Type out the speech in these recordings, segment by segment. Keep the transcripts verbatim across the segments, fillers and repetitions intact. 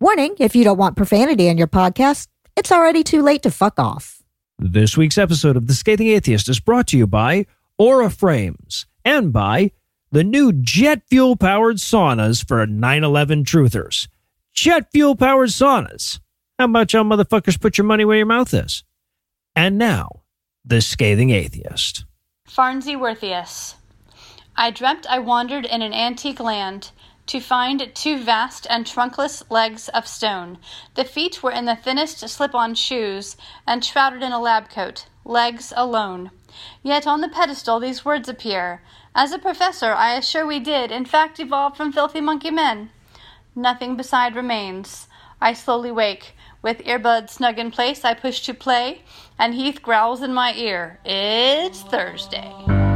Warning, if you don't want profanity in your podcast, it's already too late to fuck off. This week's episode of The Scathing Atheist is brought to you by Aura Frames and by the new jet fuel-powered saunas for nine eleven truthers. Jet fuel-powered saunas. How about y'all motherfuckers put your money where your mouth is? And now, The Scathing Atheist. Farnsworthius. I dreamt I wandered in an antique land to find two vast and trunkless legs of stone. The feet were in the thinnest slip-on shoes and shrouded in a lab coat. Legs alone. Yet on the pedestal these words appear. As a professor, I assure we did, in fact, evolve from filthy monkey men. Nothing beside remains. I slowly wake. With earbuds snug in place, I push to play, and Heath growls in my ear. It's Thursday.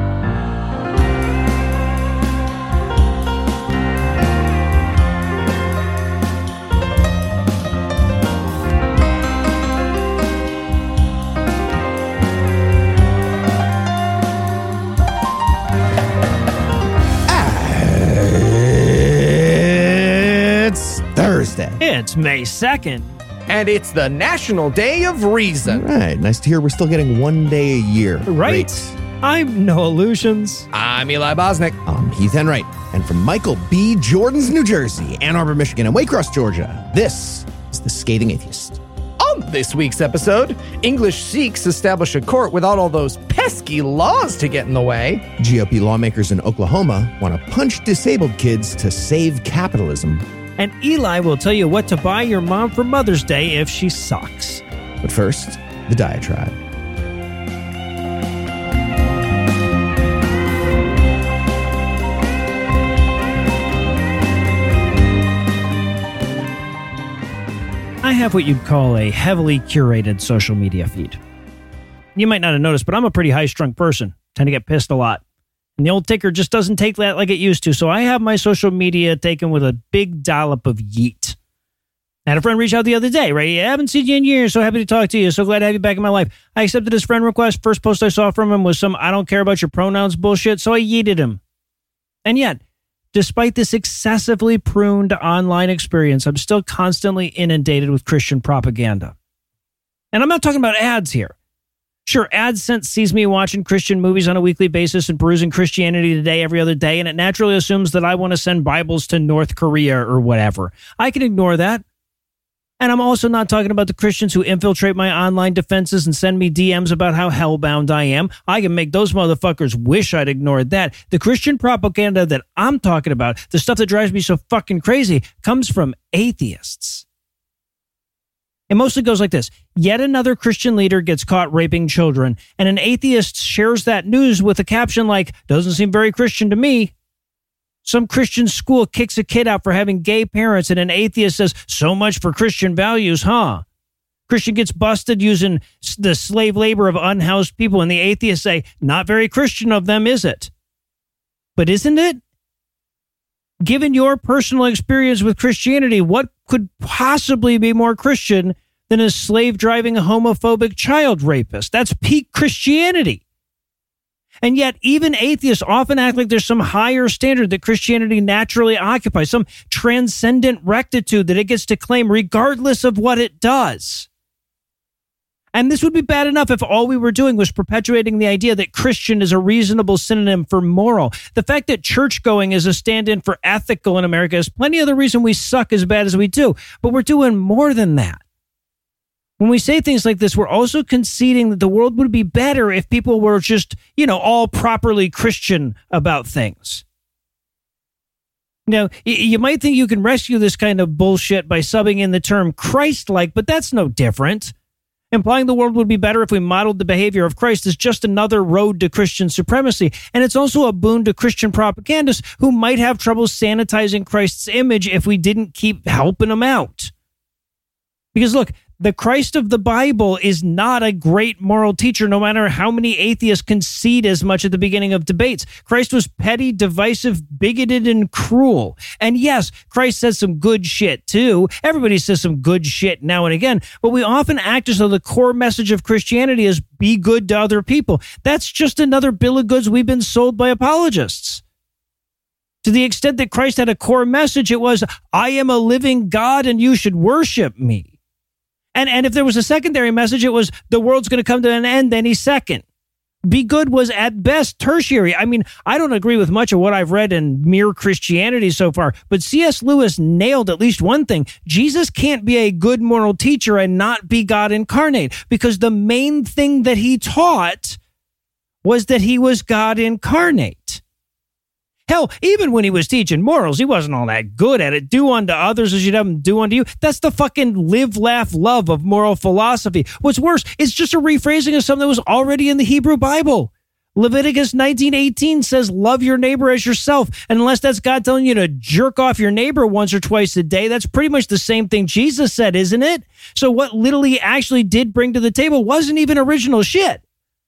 It's Thursday. It's May second. And it's the National Day of Reason. All right, nice to hear we're still getting one day a year. Right? Great. I'm No Illusions. I'm Eli Bosnick. I'm Heath Enright. And from Michael B. Jordan's New Jersey, Ann Arbor, Michigan, and Waycross, Georgia, this is The Scathing Atheist. On this week's episode, English Sikhs establish a court without all those pesky laws to get in the way. G O P lawmakers in Oklahoma want to punch disabled kids to save capitalism. And Eli will tell you what to buy your mom for Mother's Day if she sucks. But first, the diatribe. I have what you'd call a heavily curated social media feed. You might not have noticed, but I'm a pretty high-strung person. Tend to get pissed a lot. And the old ticker just doesn't take that like it used to, so I have my social media taken with a big dollop of yeet. I had a friend reach out the other day, right? I haven't seen you in years, so happy to talk to you. So glad to have you back in my life. I accepted his friend request. First post I saw from him was some I don't care about your pronouns bullshit, so I yeeted him. And yet, despite this excessively pruned online experience, I'm still constantly inundated with Christian propaganda. And I'm not talking about ads here. Sure, AdSense sees me watching Christian movies on a weekly basis and perusing Christianity Today every other day, and it naturally assumes that I want to send Bibles to North Korea or whatever. I can ignore that. And I'm also not talking about the Christians who infiltrate my online defenses and send me D Ms about how hellbound I am. I can make those motherfuckers wish I'd ignored that. The Christian propaganda that I'm talking about, the stuff that drives me so fucking crazy, comes from atheists. It mostly goes like this. Yet another Christian leader gets caught raping children, and an atheist shares that news with a caption like, doesn't seem very Christian to me. Some Christian school kicks a kid out for having gay parents, and an atheist says, so much for Christian values, huh? Christian gets busted using the slave labor of unhoused people, and the atheists say, not very Christian of them, is it? But isn't it? Given your personal experience with Christianity, what could possibly be more Christian than a slave-driving homophobic child rapist? That's peak Christianity. And yet, even atheists often act like there's some higher standard that Christianity naturally occupies, some transcendent rectitude that it gets to claim regardless of what it does. And this would be bad enough if all we were doing was perpetuating the idea that Christian is a reasonable synonym for moral. The fact that church-going is a stand-in for ethical in America is plenty of the reason we suck as bad as we do. But we're doing more than that. When we say things like this, we're also conceding that the world would be better if people were just, you know, all properly Christian about things. Now, you might think you can rescue this kind of bullshit by subbing in the term Christ-like, but that's no different. Implying the world would be better if we modeled the behavior of Christ is just another road to Christian supremacy. And it's also a boon to Christian propagandists who might have trouble sanitizing Christ's image if we didn't keep helping them out. Because look, the Christ of the Bible is not a great moral teacher, no matter how many atheists concede as much at the beginning of debates. Christ was petty, divisive, bigoted, and cruel. And yes, Christ says some good shit too. Everybody says some good shit now and again, but we often act as though the core message of Christianity is be good to other people. That's just another bill of goods we've been sold by apologists. To the extent that Christ had a core message, it was, I am a living God and you should worship me. And, and if there was a secondary message, it was, the world's going to come to an end any second. Be good was at best tertiary. I mean, I don't agree with much of what I've read in Mere Christianity so far, but C S. Lewis nailed at least one thing. Jesus can't be a good moral teacher and not be God incarnate, because the main thing that he taught was that he was God incarnate. Hell, even when he was teaching morals, he wasn't all that good at it. Do unto others as you'd have them do unto you. That's the fucking live, laugh, love of moral philosophy. What's worse, it's just a rephrasing of something that was already in the Hebrew Bible. Leviticus nineteen eighteen says, love your neighbor as yourself. And unless that's God telling you to jerk off your neighbor once or twice a day, that's pretty much the same thing Jesus said, isn't it? So what little he actually did bring to the table wasn't even original shit.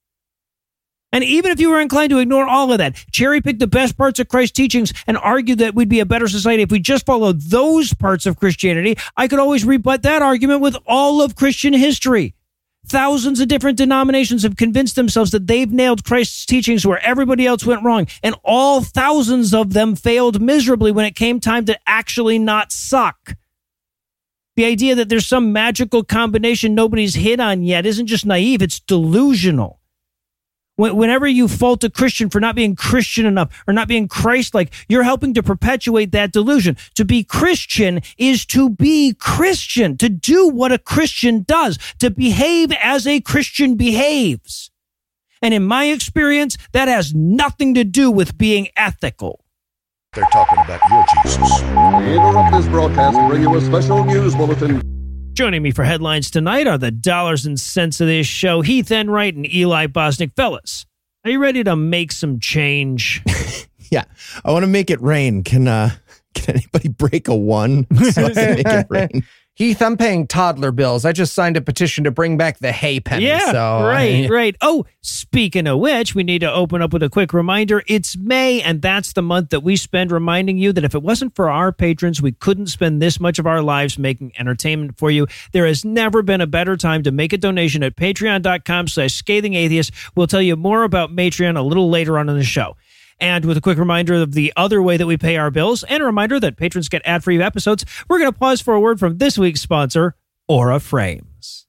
And even if you were inclined to ignore all of that, cherry pick the best parts of Christ's teachings and argue that we'd be a better society if we just followed those parts of Christianity, I could always rebut that argument with all of Christian history. Thousands of different denominations have convinced themselves that they've nailed Christ's teachings where everybody else went wrong, and all thousands of them failed miserably when it came time to actually not suck. The idea that there's some magical combination nobody's hit on yet isn't just naive, it's delusional. Whenever you fault a Christian for not being Christian enough or not being Christ-like, you're helping to perpetuate that delusion. To be Christian is to be Christian, to do what a Christian does, to behave as a Christian behaves. And in my experience, that has nothing to do with being ethical. They're talking about your Jesus. We interrupt this broadcast and bring you a special news bulletin. Joining me for headlines tonight are the dollars and cents of this show, Heath Enright and Eli Bosnick. Fellas, are you ready to make some change? Yeah, I want to make it rain. Can uh, can anybody break a one so I can make it rain? Heath, I'm paying toddler bills. I just signed a petition to bring back the hay penny. Yeah, so right, I... right. Oh, speaking of which, we need to open up with a quick reminder. It's May, and that's the month that we spend reminding you that if it wasn't for our patrons, we couldn't spend this much of our lives making entertainment for you. There has never been a better time to make a donation at patreon.com slash scathing atheist. We'll tell you more about Patreon a little later on in the show. And with a quick reminder of the other way that we pay our bills, and a reminder that patrons get ad-free episodes, we're going to pause for a word from this week's sponsor, Aura Frames.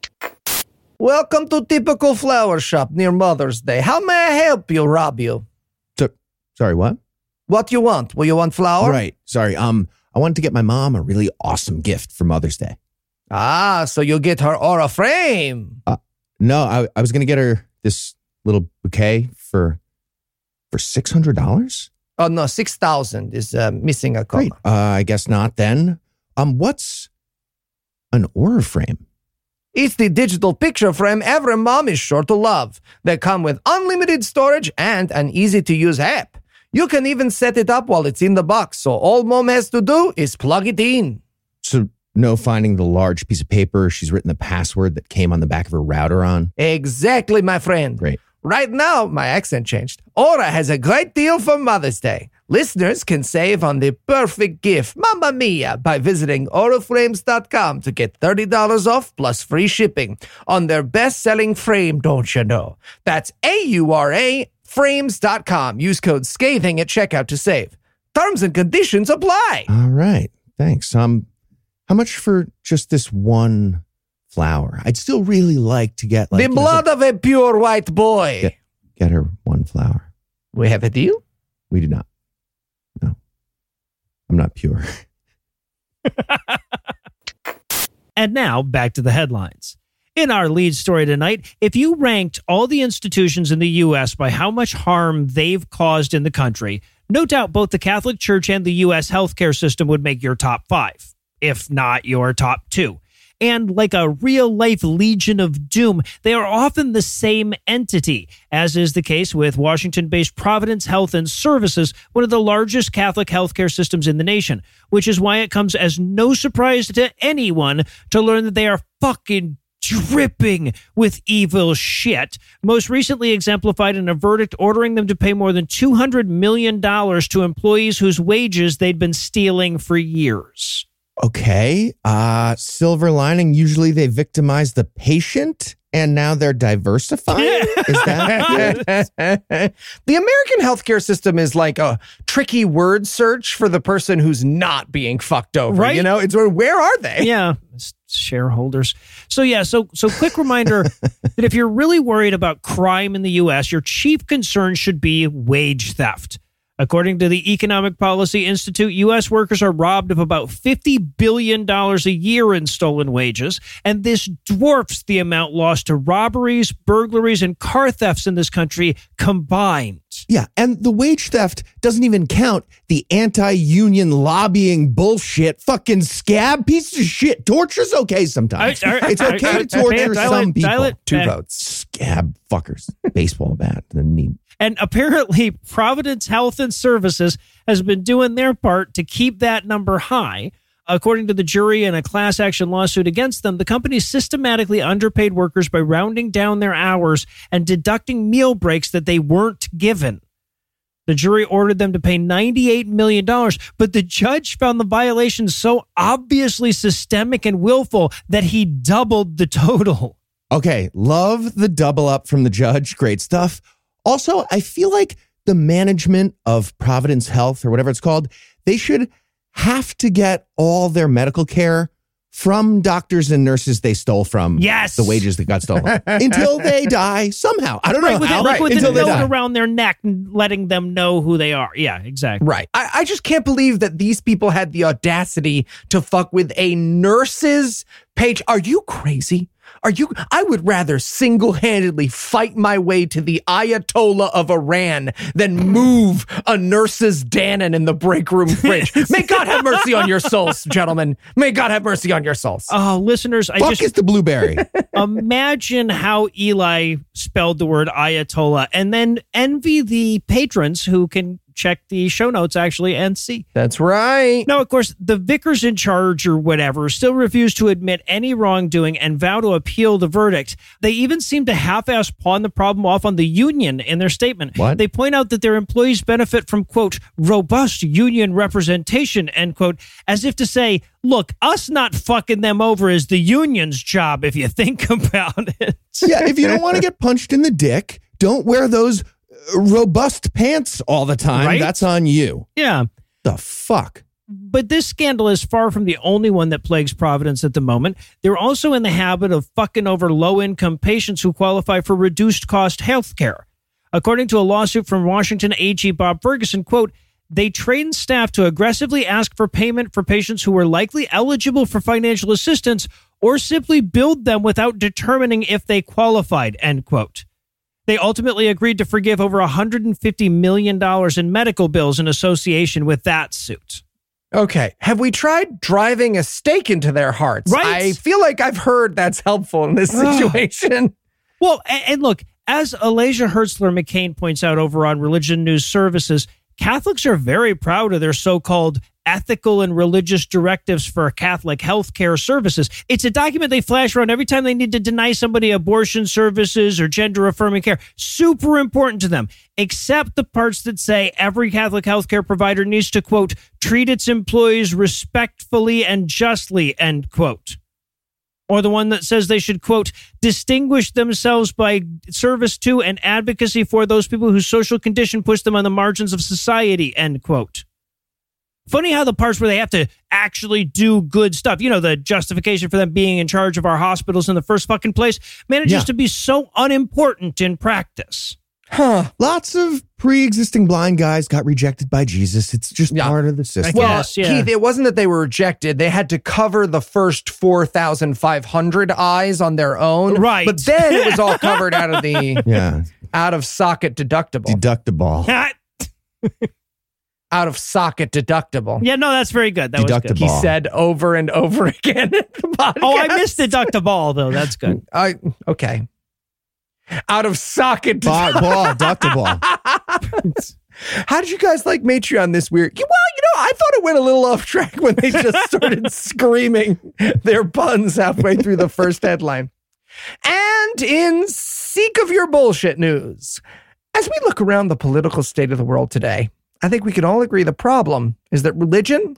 Welcome to Typical Flower Shop near Mother's Day. How may I help you, rob you? So, sorry, what? What you want? Will you want flour? Right. Sorry. Um, I wanted to get my mom a really awesome gift for Mother's Day. Ah, so you'll get her Aura Frame. Uh, no, I, I was going to get her this little bouquet for... For six hundred dollars? Oh, no, six thousand is uh, missing a comma. Great. Uh, I guess not then. Um, what's an Aura Frame? It's the digital picture frame every mom is sure to love. They come with unlimited storage and an easy-to-use app. You can even set it up while it's in the box, so all mom has to do is plug it in. So no finding the large piece of paper she's written the password that came on the back of her router on? Exactly, my friend. Great. Right now, my accent changed. Aura has a great deal for Mother's Day. Listeners can save on the perfect gift, Mamma Mia, by visiting aura frames dot com to get thirty dollars off plus free shipping on their best-selling frame, don't you know? That's A U R A frames dot com. Use code SCATHING at checkout to save. Terms and conditions apply. All right. Thanks. Um, how much for just this one flower? I'd still really like to get like the blood you know, of a pure white boy. Get, get her one flower. We have a deal? We do not. No. I'm not pure. And now back to the headlines. In our lead story tonight, if you ranked all the institutions in the U S by how much harm they've caused in the country, no doubt both the Catholic Church and the U S healthcare system would make your top five, if not your top two. And like a real-life Legion of Doom, they are often the same entity, as is the case with Washington-based Providence Health and Services, one of the largest Catholic healthcare systems in the nation, which is why it comes as no surprise to anyone to learn that they are fucking dripping with evil shit, most recently exemplified in a verdict ordering them to pay more than two hundred million dollars to employees whose wages they'd been stealing for years. Okay. Uh, silver lining, usually they victimize the patient and now they're diversifying? Is that The American healthcare system is like a tricky word search for the person who's not being fucked over. Right? You know, it's where, where are they? Yeah, shareholders. So yeah, so so quick reminder that if you're really worried about crime in the U S, your chief concern should be wage theft. According to the Economic Policy Institute, U S workers are robbed of about fifty billion dollars a year in stolen wages, and this dwarfs the amount lost to robberies, burglaries, and car thefts in this country combined. Yeah, and the wage theft doesn't even count the anti-union lobbying bullshit. Fucking scab piece of shit. Torture's okay sometimes. I- I- it's okay I- to I- torture I- some I- people. I- Two Uh, votes. Scab fuckers. Baseball bat. The knee. And apparently, Providence Health and Services has been doing their part to keep that number high. According to the jury in a class action lawsuit against them, the company systematically underpaid workers by rounding down their hours and deducting meal breaks that they weren't given. The jury ordered them to pay ninety-eight million dollars, but the judge found the violation so obviously systemic and willful that he doubled the total. Okay, love the double up from the judge. Great stuff. Also, I feel like the management of Providence Health or whatever it's called, they should have to get all their medical care from doctors and nurses they stole from. Yes. The wages that got stolen until they die somehow. I don't know Right, with, how. it, like with until the they note die. around their neck and letting them know who they are. Yeah, exactly. Right. I, I just can't believe that these people had the audacity to fuck with a nurse's page. Are you crazy? Are you? I would rather single-handedly fight my way to the Ayatollah of Iran than move a nurse's Dannon in the break room fridge. May God have mercy on your souls, gentlemen. May God have mercy on your souls. Oh, listeners, I Fuck just is the blueberry. imagine how Eli spelled the word Ayatollah and then envy the patrons who can check the show notes actually and see. That's right. Now, of course, the vicars in charge or whatever still refuse to admit any wrongdoing and vow to appeal the verdict. They even seem to half-ass pawn the problem off on the union in their statement. What? They point out that their employees benefit from, quote, robust union representation, end quote, as if to say, look, us not fucking them over is the union's job if you think about it. Yeah, if you don't want to get punched in the dick, don't wear those robust pants all the time. Right? That's on you. Yeah. The fuck? But this scandal is far from the only one that plagues Providence at the moment. They're also in the habit of fucking over low-income patients who qualify for reduced-cost health care. According to a lawsuit from Washington A G Bob Ferguson, quote, they train staff to aggressively ask for payment for patients who were likely eligible for financial assistance or simply billed them without determining if they qualified, end quote. They ultimately agreed to forgive over one hundred fifty million dollars in medical bills in association with that suit. Okay. Have we tried driving a stake into their hearts? Right. I feel like I've heard that's helpful in this situation. Well, and, and look, as Alasia Hertzler McCain points out over on Religion News Services, Catholics are very proud of their so-called ethical and religious directives for Catholic healthcare services. It's a document they flash around every time they need to deny somebody abortion services or gender-affirming care. Super important to them, except the parts that say every Catholic healthcare provider needs to, quote, treat its employees respectfully and justly, end quote. Or the one that says they should, quote, distinguish themselves by service to and advocacy for those people whose social condition puts them on the margins of society, end quote. Funny how the parts where they have to actually do good stuff, you know, the justification for them being in charge of our hospitals in the first fucking place, manages Yeah. to be so unimportant in practice. Huh. Lots of pre-existing blind guys got rejected by Jesus. It's just Yeah. part of the system. Well, Yes, yeah. Keith, it wasn't that they were rejected. They had to cover the first four thousand five hundred eyes on their own. Right. But then it was all covered out of the Yeah. out of socket deductible. Deductible. out of socket deductible. Yeah, no, that's very good. That was good. He Deductible. said over and over again in the podcast. Oh, I missed deductible, though. That's good. I okay. Out of socket Ball, deductible. ball, deductible. How did you guys like Matreon this weird? Well, you know, I thought it went a little off track when they just started screaming their puns halfway through the first headline. And in Seek of Your Bullshit news, as we look around the political state of the world today, I think we can all agree the problem is that religion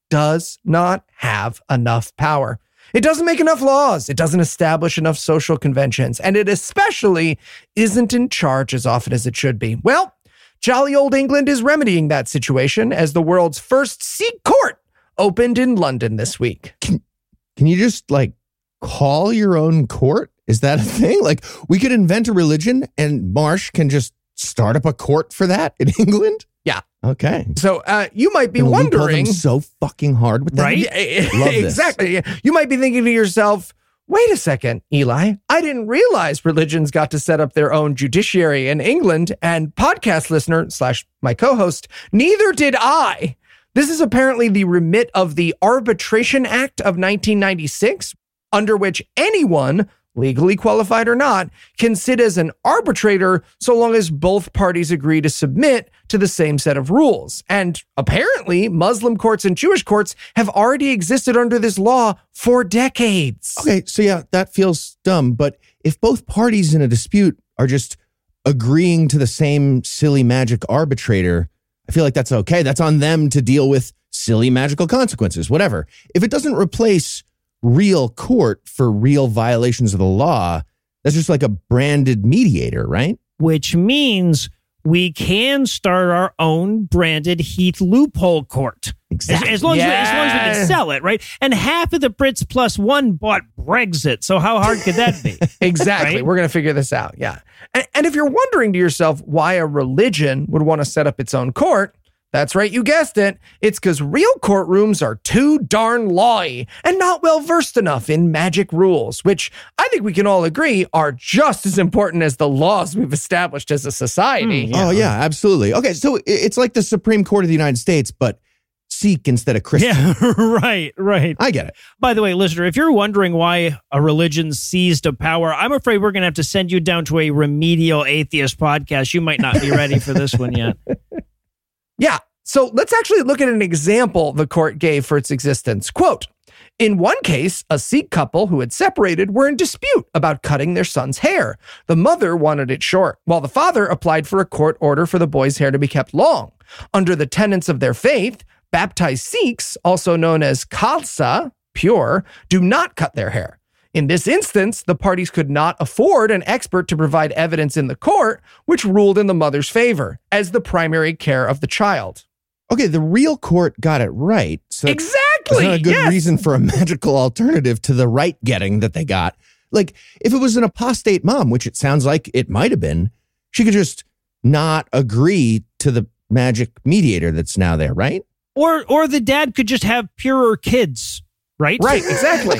does not have enough power. It doesn't make enough laws. It doesn't establish enough social conventions. And it especially isn't in charge as often as it should be. Well, jolly old England is remedying that situation as the world's first Sikh court opened in London this week. Can, can you just like call your own court? Is that a thing? Like we could invent a religion and Marsh can just start up a court for that in England? Yeah. Okay. So uh, you might be And wondering. them so fucking hard with that. Right? Love this. Exactly. You might be thinking to yourself, wait a second, Eli, I didn't realize religions got to set up their own judiciary in England, and podcast listener slash my co-host, neither did I. This is apparently the remit of the Arbitration Act of nineteen ninety-six, under which anyone, legally qualified or not, can sit as an arbitrator so long as both parties agree to submit to the same set of rules. And apparently, Muslim courts and Jewish courts have already existed under this law for decades. Okay, so yeah, that feels dumb. But if both parties in a dispute are just agreeing to the same silly magic arbitrator, I feel like that's okay. That's on them to deal with silly magical consequences, whatever. If it doesn't replace real court for real violations of the law, that's just like a branded mediator, right? Which means we can start our own branded Heath loophole court. Exactly. As, as, long as we, Yeah. as long as we can sell it, right? And half of the Brits plus one bought Brexit. So how hard could that be? Exactly. Right? We're going to figure this out. Yeah. And, and if you're wondering to yourself why a religion would want to set up its own court, that's right, you guessed it. It's because real courtrooms are too darn lawy and not well versed enough in magic rules, which I think we can all agree are just as important as the laws we've established as a society. Mm, Oh, yeah, absolutely. Okay, so i- it's like the Supreme Court of the United States, but Sikh instead of Christian. Yeah, right, right. I get it. By the way, listener, if you're wondering why a religion seized a power, I'm afraid we're going to have to send you down to a remedial atheist podcast. You might not be ready for this one yet. Yeah. So let's actually look at an example the court gave for its existence. Quote, in one case, a Sikh couple who had separated were in dispute about cutting their son's hair. The mother wanted it short, while the father applied for a court order for the boy's hair to be kept long. Under the tenets of their faith, baptized Sikhs, also known as Khalsa, pure, do not cut their hair. In this instance, the parties could not afford an expert to provide evidence in the court, which ruled in the mother's favor as the primary care of the child. Okay, the real court got it right. So that's Exactly. not a good yes. reason for a magical alternative to the right getting that they got. Like, if it was an apostate mom, which it sounds like it might have been, she could just not agree to the magic mediator that's now there, right? Or or the dad could just have purer kids, right? Right, exactly.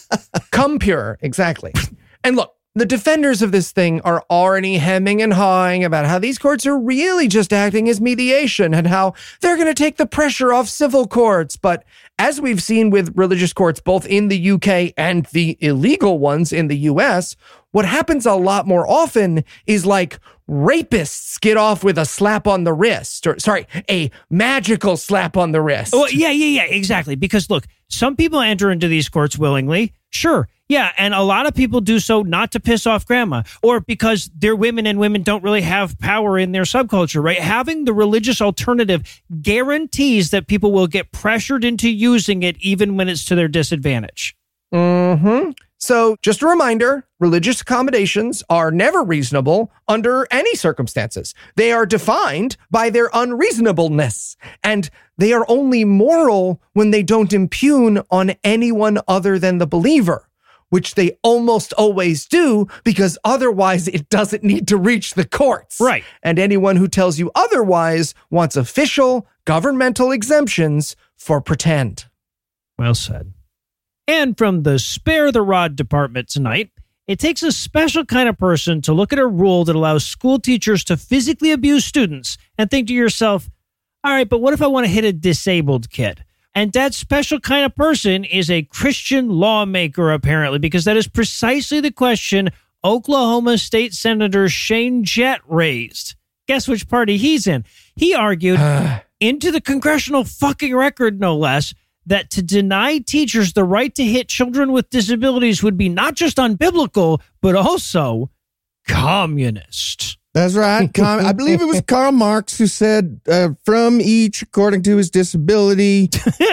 Come pure, exactly. And look, the defenders of this thing are already hemming and hawing about how these courts are really just acting as mediation and how they're going to take the pressure off civil courts. But as we've seen with religious courts, both in the U K and the illegal ones in the U S, what happens a lot more often is like rapists get off with a slap on the wrist, or sorry, a magical slap on the wrist. Oh, yeah, yeah, yeah, exactly. Because look, some people enter into these courts willingly. Sure. Yeah. And a lot of people do so not to piss off grandma or because they're women and women don't really have power in their subculture, right? Having the religious alternative guarantees that people will get pressured into using it even when it's to their disadvantage. Mm-hmm. So just a reminder, religious accommodations are never reasonable under any circumstances. They are defined by their unreasonableness, and they are only moral when they don't impugn on anyone other than the believer, which they almost always do because otherwise it doesn't need to reach the courts. Right. And anyone who tells you otherwise wants official governmental exemptions for pretend. Well said. And from the Spare the Rod department tonight, it takes a special kind of person to look at a rule that allows school teachers to physically abuse students and think to yourself, all right, but what if I want to hit a disabled kid? And that special kind of person is a Christian lawmaker, apparently, because that is precisely the question Oklahoma State Senator Shane Jett raised. Guess which party he's in? He argued into the congressional fucking record, no less, that to deny teachers the right to hit children with disabilities would be not just unbiblical, but also communist. That's right. Com- I believe it was Karl Marx who said, uh, from each according to his disability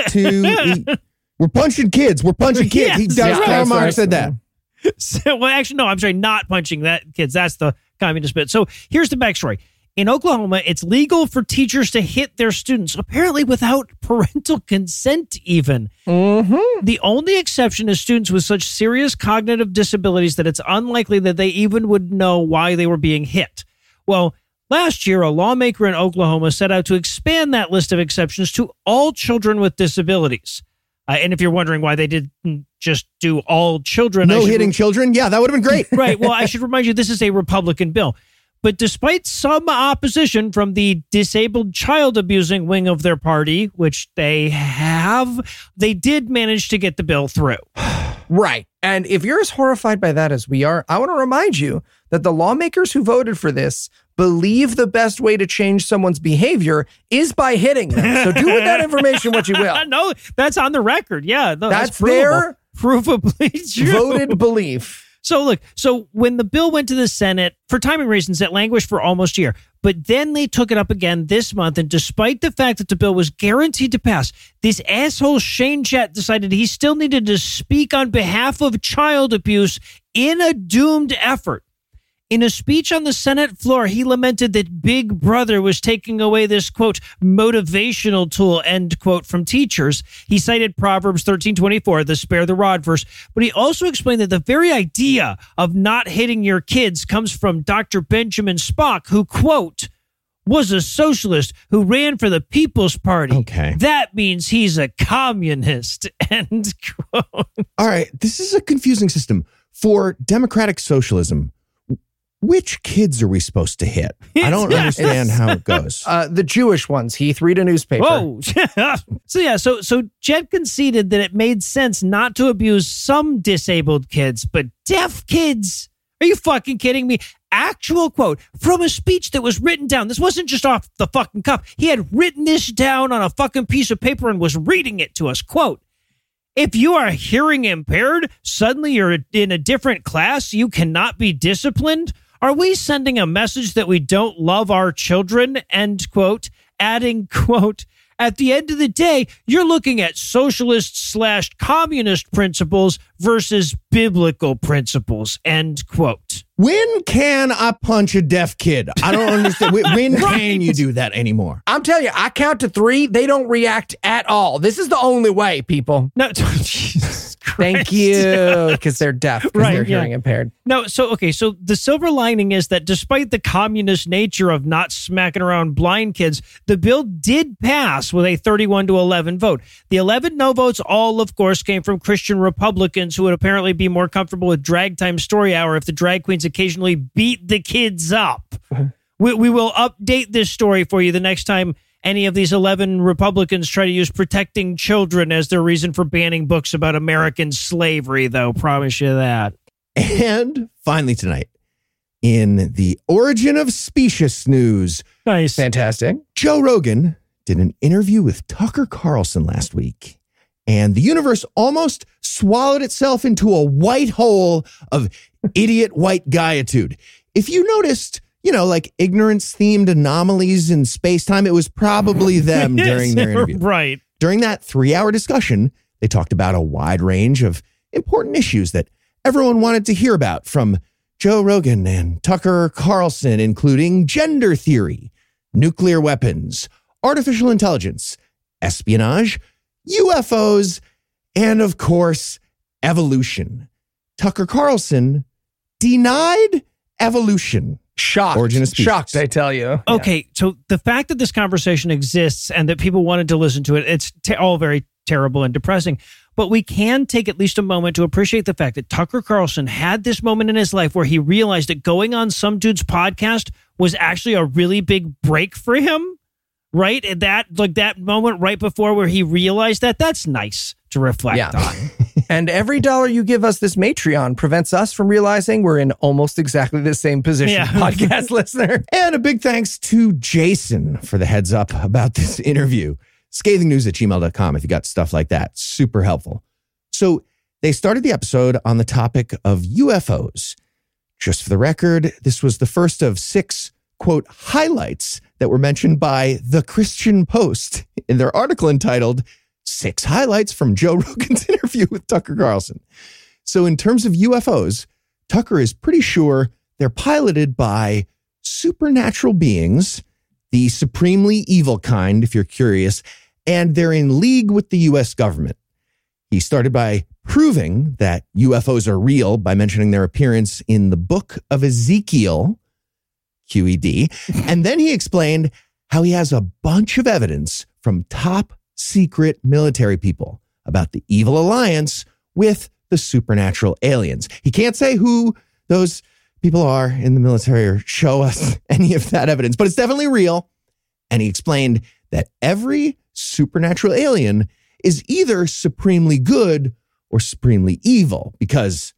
to... E- we're punching kids. We're punching kids. Yes, he does. yeah. Karl Marx right. said that. So, well, actually, no, I'm sorry, not punching that kids. That's the communist bit. So here's the backstory. In Oklahoma, it's legal for teachers to hit their students, apparently without parental consent even. Mm-hmm. The only exception is students with such serious cognitive disabilities that it's unlikely that they even would know why they were being hit. Well, last year, a lawmaker in Oklahoma set out to expand that list of exceptions to all children with disabilities. Uh, and if you're wondering why they didn't just do all children. No I should hitting re- children? Yeah, that would have been great. Right. Well, I should remind you, this is a Republican bill. But despite some opposition from the disabled child abusing wing of their party, which they have, they did manage to get the bill through. Right. And if you're as horrified by that as we are, I want to remind you that the lawmakers who voted for this believe the best way to change someone's behavior is by hitting them. So do with that information what you will. No, that's on the record. Yeah. No, That's provable. their Provably true. voted belief. So look, so when the bill went to the Senate, for timing reasons, it languished for almost a year. But then they took it up again this month, and despite the fact that the bill was guaranteed to pass, this asshole Shane Chat decided he still needed to speak on behalf of child abuse in a doomed effort. In a speech on the Senate floor, he lamented that Big Brother was taking away this, quote, motivational tool, end quote, from teachers. He cited Proverbs thirteen twenty-four, the spare the rod verse, but he also explained that the very idea of not hitting your kids comes from Doctor Benjamin Spock, who, quote, was a socialist who ran for the People's Party. Okay. That means he's a communist, end quote. All right. This is a confusing system. For democratic socialism, which kids are we supposed to hit? I don't understand how it goes. Uh, the Jewish ones, Heath, read a newspaper. Whoa. so yeah, so so Jed conceded that it made sense not to abuse some disabled kids, but deaf kids. Are you fucking kidding me? Actual quote from a speech that was written down. This wasn't just off the fucking cuff. He had written this down on a fucking piece of paper and was reading it to us. Quote, if you are hearing impaired, suddenly you're in a different class, you cannot be disciplined. Are we sending a message that we don't love our children? End quote. Adding, quote, at the end of the day, you're looking at socialist slash communist principles versus biblical principles. End quote. When can I punch a deaf kid? I don't understand. When, when Right. can you do that anymore? I'm telling you, I count to three. They don't react at all. This is the only way, people. No, Jesus Christ. Thank you. Because they're deaf. Because Right, they're yeah. hearing impaired. No, so, okay, so the silver lining is that despite the communist nature of not smacking around blind kids, the bill did pass with a thirty-one to eleven vote. The eleven no votes all, of course, came from Christian Republicans who would apparently be more comfortable with Drag Time Story Hour if the drag queens occasionally beat the kids up. we, we will update this story for you the next time any of these eleven Republicans try to use protecting children as their reason for banning books about American slavery, though. Promise you that. And finally tonight, in the origin of specious news, Nice. Fantastic. Joe Rogan did an interview with Tucker Carlson last week, and the universe almost swallowed itself into a white hole of idiot white guyitude. If you noticed, you know, like ignorance-themed anomalies in space-time, it was probably them during their interview. Right. During that three-hour discussion, they talked about a wide range of important issues that everyone wanted to hear about, from Joe Rogan and Tucker Carlson, including gender theory, nuclear weapons, artificial intelligence, espionage, U F Os, and, of course, evolution. Tucker Carlson denied evolution. Shocked. Origin of species. Shocked, I tell you. Okay, so the fact that this conversation exists and that people wanted to listen to it, it's te- all very terrible and depressing. But we can take at least a moment to appreciate the fact that Tucker Carlson had this moment in his life where he realized that going on some dude's podcast was actually a really big break for him, right? And that, like that moment right before where he realized that, that's nice to reflect Yeah. on. And every dollar you give us this Matreon prevents us from realizing we're in almost exactly the same position, Yeah. podcast listener. And a big thanks to Jason for the heads up about this interview. scathing news at gmail dot com if you got stuff like that. Super helpful. So they started the episode on the topic of U F Os. Just for the record, this was the first of six, quote, highlights that were mentioned by The Christian Post in their article entitled Six Highlights from Joe Rogan's Interview with Tucker Carlson. So in terms of U F Os, Tucker is pretty sure they're piloted by supernatural beings, the supremely evil kind, if you're curious, and they're in league with the U S government. He started by proving that U F Os are real by mentioning their appearance in the Book of Ezekiel, Q E D, and then he explained how he has a bunch of evidence from top secret military people about the evil alliance with the supernatural aliens. He can't say who those people are in the military or show us any of that evidence, but it's definitely real. And he explained that every supernatural alien is either supremely good or supremely evil because,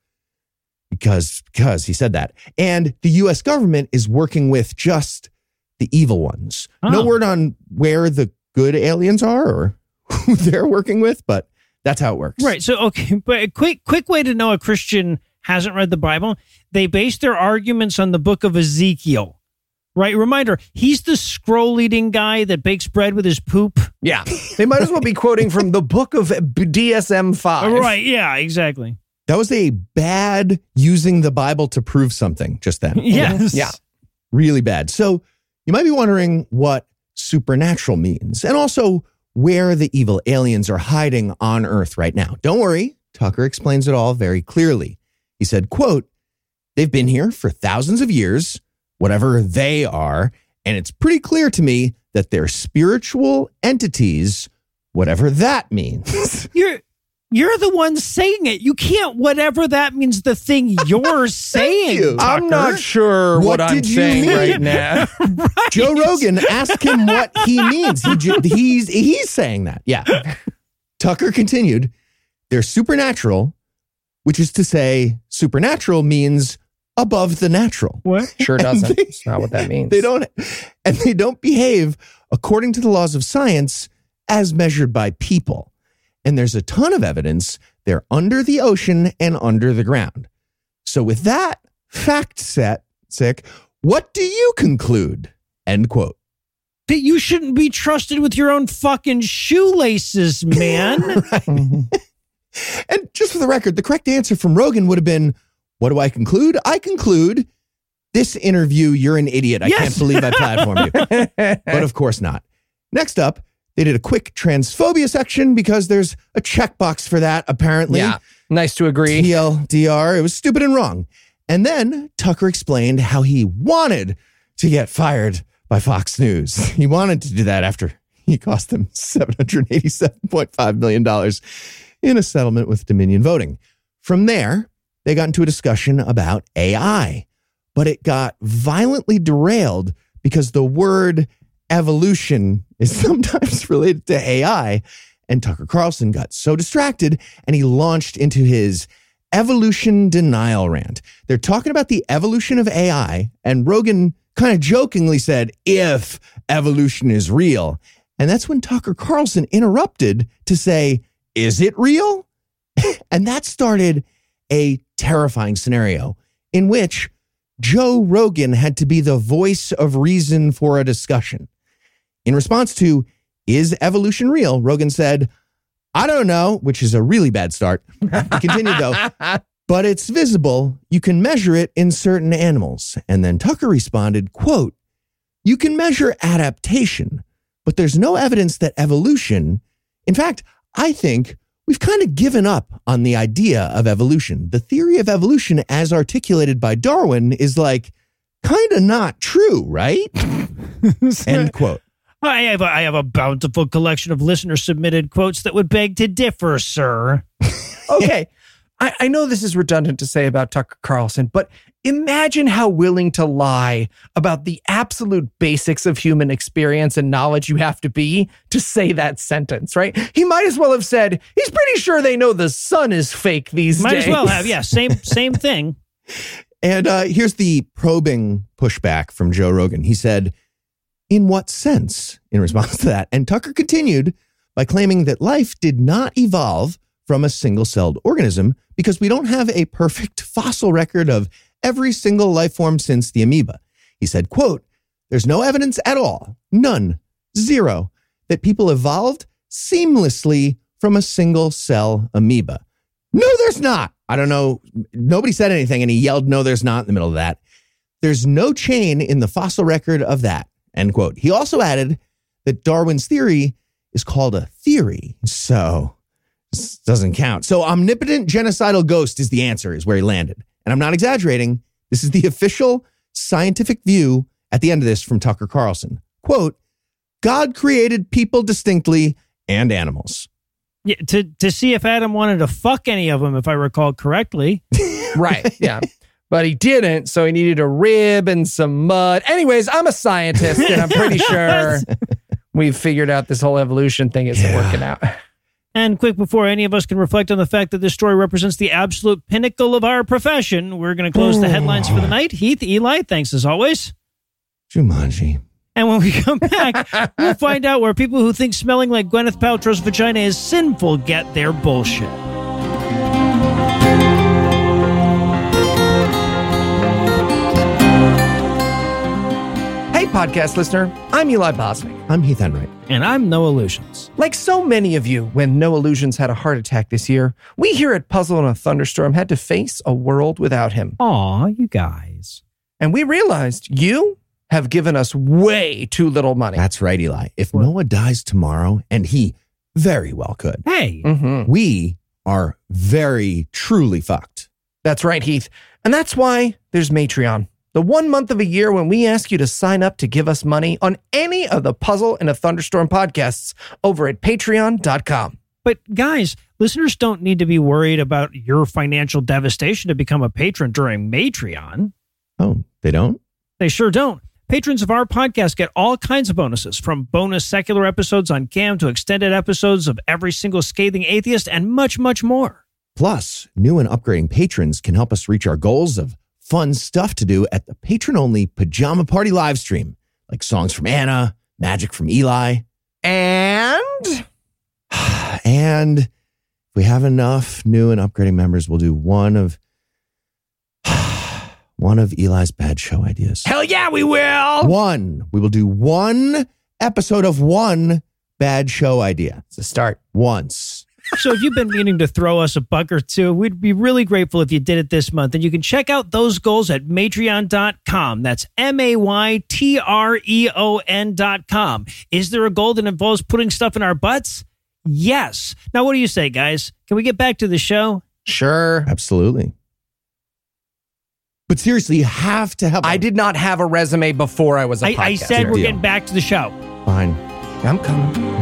because, because he said that. And the U S government is working with just the evil ones. Oh. No word on where the good aliens are or who they're working with, but that's how it works. Right. So, okay, but a quick, quick way to know a Christian hasn't read the Bible. They base their arguments on the Book of Ezekiel. Right. Reminder, he's the scroll-eating guy that bakes bread with his poop. Yeah. They might as well be quoting from the book of D S M five. Right. Yeah, exactly. That was a bad using the Bible to prove something just then. Yes. Yeah. Really bad. So you might be wondering what supernatural means and also where the evil aliens are hiding on Earth right now. Don't worry. Tucker explains it all very clearly. He said, quote, they've been here for thousands of years, whatever they are, and it's pretty clear to me that they're spiritual entities, whatever that means. You're you're the one saying it. You can't whatever that means the thing you're saying. you, I'm not sure what, What I'm did you saying mean? right now. Right. Joe Rogan, ask him what he means. He ju- he's he's saying that. Yeah. Tucker continued, they're supernatural, which is to say supernatural means above the natural. What? Sure doesn't. They- It's not what that means. They don't, and they don't behave according to the laws of science as measured by people. And there's a ton of evidence they're under the ocean and under the ground. So with that fact set, sick, what do you conclude? End quote. That you shouldn't be trusted with your own fucking shoelaces, man. Right. And just for the record, the correct answer from Rogan would have been, what do I conclude? I conclude this interview, you're an idiot. I Yes. can't believe I platformed you. But of course not. Next up, they did a quick transphobia section because there's a checkbox for that, apparently. Yeah. Nice to agree. T L D R, it was stupid and wrong. And then Tucker explained how he wanted to get fired by Fox News. He wanted to do that after he cost them seven hundred eighty-seven point five million dollars in a settlement with Dominion Voting. From there, they got into a discussion about A I, but it got violently derailed because the word evolution is sometimes related to A I, and Tucker Carlson got so distracted and he launched into his evolution denial rant. They're talking about the evolution of A I, and Rogan kind of jokingly said, if evolution is real. And that's when Tucker Carlson interrupted to say, is it real? And that started a terrifying scenario in which Joe Rogan had to be the voice of reason for a discussion. In response to, is evolution real? Rogan said, I don't know, which is a really bad start. He continued though, but it's visible. You can measure it in certain animals. And then Tucker responded, quote, you can measure adaptation, but there's no evidence that evolution, in fact, I think we've kind of given up on the idea of evolution. The theory of evolution as articulated by Darwin is like kind of not true, right? End quote. I have a, I have a bountiful collection of listener-submitted quotes that would beg to differ, sir. Okay. I, I know this is redundant to say about Tucker Carlson, but imagine how willing to lie about the absolute basics of human experience and knowledge you have to be to say that sentence, right? He might as well have said, he's pretty sure they know the sun is fake these Might days. as well have, yeah, same same thing. And uh, here's the probing pushback from Joe Rogan. He said, in what sense? In response to that. And Tucker continued by claiming that life did not evolve from a single-celled organism because we don't have a perfect fossil record of every single life form since the amoeba. He said, quote, there's no evidence at all, none, zero, that people evolved seamlessly from a single cell amoeba. No, there's not. I don't know. Nobody said anything, and he yelled, no, there's not in the middle of that. There's no chain in the fossil record of that, end quote. He also added that Darwin's theory is called a theory, so this doesn't count. So omnipotent genocidal ghost is the answer, is where he landed. And I'm not exaggerating. This is the official scientific view at the end of this from Tucker Carlson. Quote, God created people distinctly and animals. Yeah, to, to see if Adam wanted to fuck any of them, if I recall correctly. Right, yeah. But he didn't, so he needed a rib and some mud. Anyways, I'm a scientist, and I'm pretty sure we've figured out this whole evolution thing isn't Yeah. working out. And quick, before any of us can reflect on the fact that this story represents the absolute pinnacle of our profession, we're going to close the headlines for the night. Heath, Eli, thanks as always. Jumanji. And when we come back, we'll find out where people who think smelling like Gwyneth Paltrow's vagina is sinful get their bullshit. Hey, podcast listener, I'm Eli Bosnick. I'm Heath Enright. And I'm No Illusions. Like so many of you, when No Illusions had a heart attack this year, we here at Puzzle in a Thunderstorm had to face a world without him. Aw, you guys. And we realized you have given us way too little money. That's right, Eli. If Noah dies tomorrow, and he very well could, Hey. Mm-hmm. we are very, truly fucked. That's right, Heath. And that's why there's Matreon. The one month of a year when we ask you to sign up to give us money on any of the Puzzle in a Thunderstorm podcasts over at patreon dot com. But guys, listeners don't need to be worried about your financial devastation to become a patron during Matreon. Oh, they don't? They sure don't. Patrons of our podcast get all kinds of bonuses, from bonus secular episodes on Cam to extended episodes of Every Single Scathing Atheist and much, much more. Plus, new and upgrading patrons can help us reach our goals of fun stuff to do at the patron-only Pajama Party live stream, like songs from Anna, magic from Eli. And And if we have enough new and upgrading members, we'll do one of one of Eli's bad show ideas. hell yeah, we will. One. We will do one episode of one bad show idea. It's a start. Once. So if you've been meaning to throw us a buck or two, we'd be really grateful if you did it this month. And you can check out those goals at matreon dot com. That's M A Y T R E O N dot com. Is there a goal that involves putting stuff in our butts? Yes. Now, what do you say, guys? Can we get back to the show? Sure. Absolutely. But seriously, you have to help. I did not have a resume before I was a I, podcast. I said we're Deal. getting back to the show. Fine. I'm coming.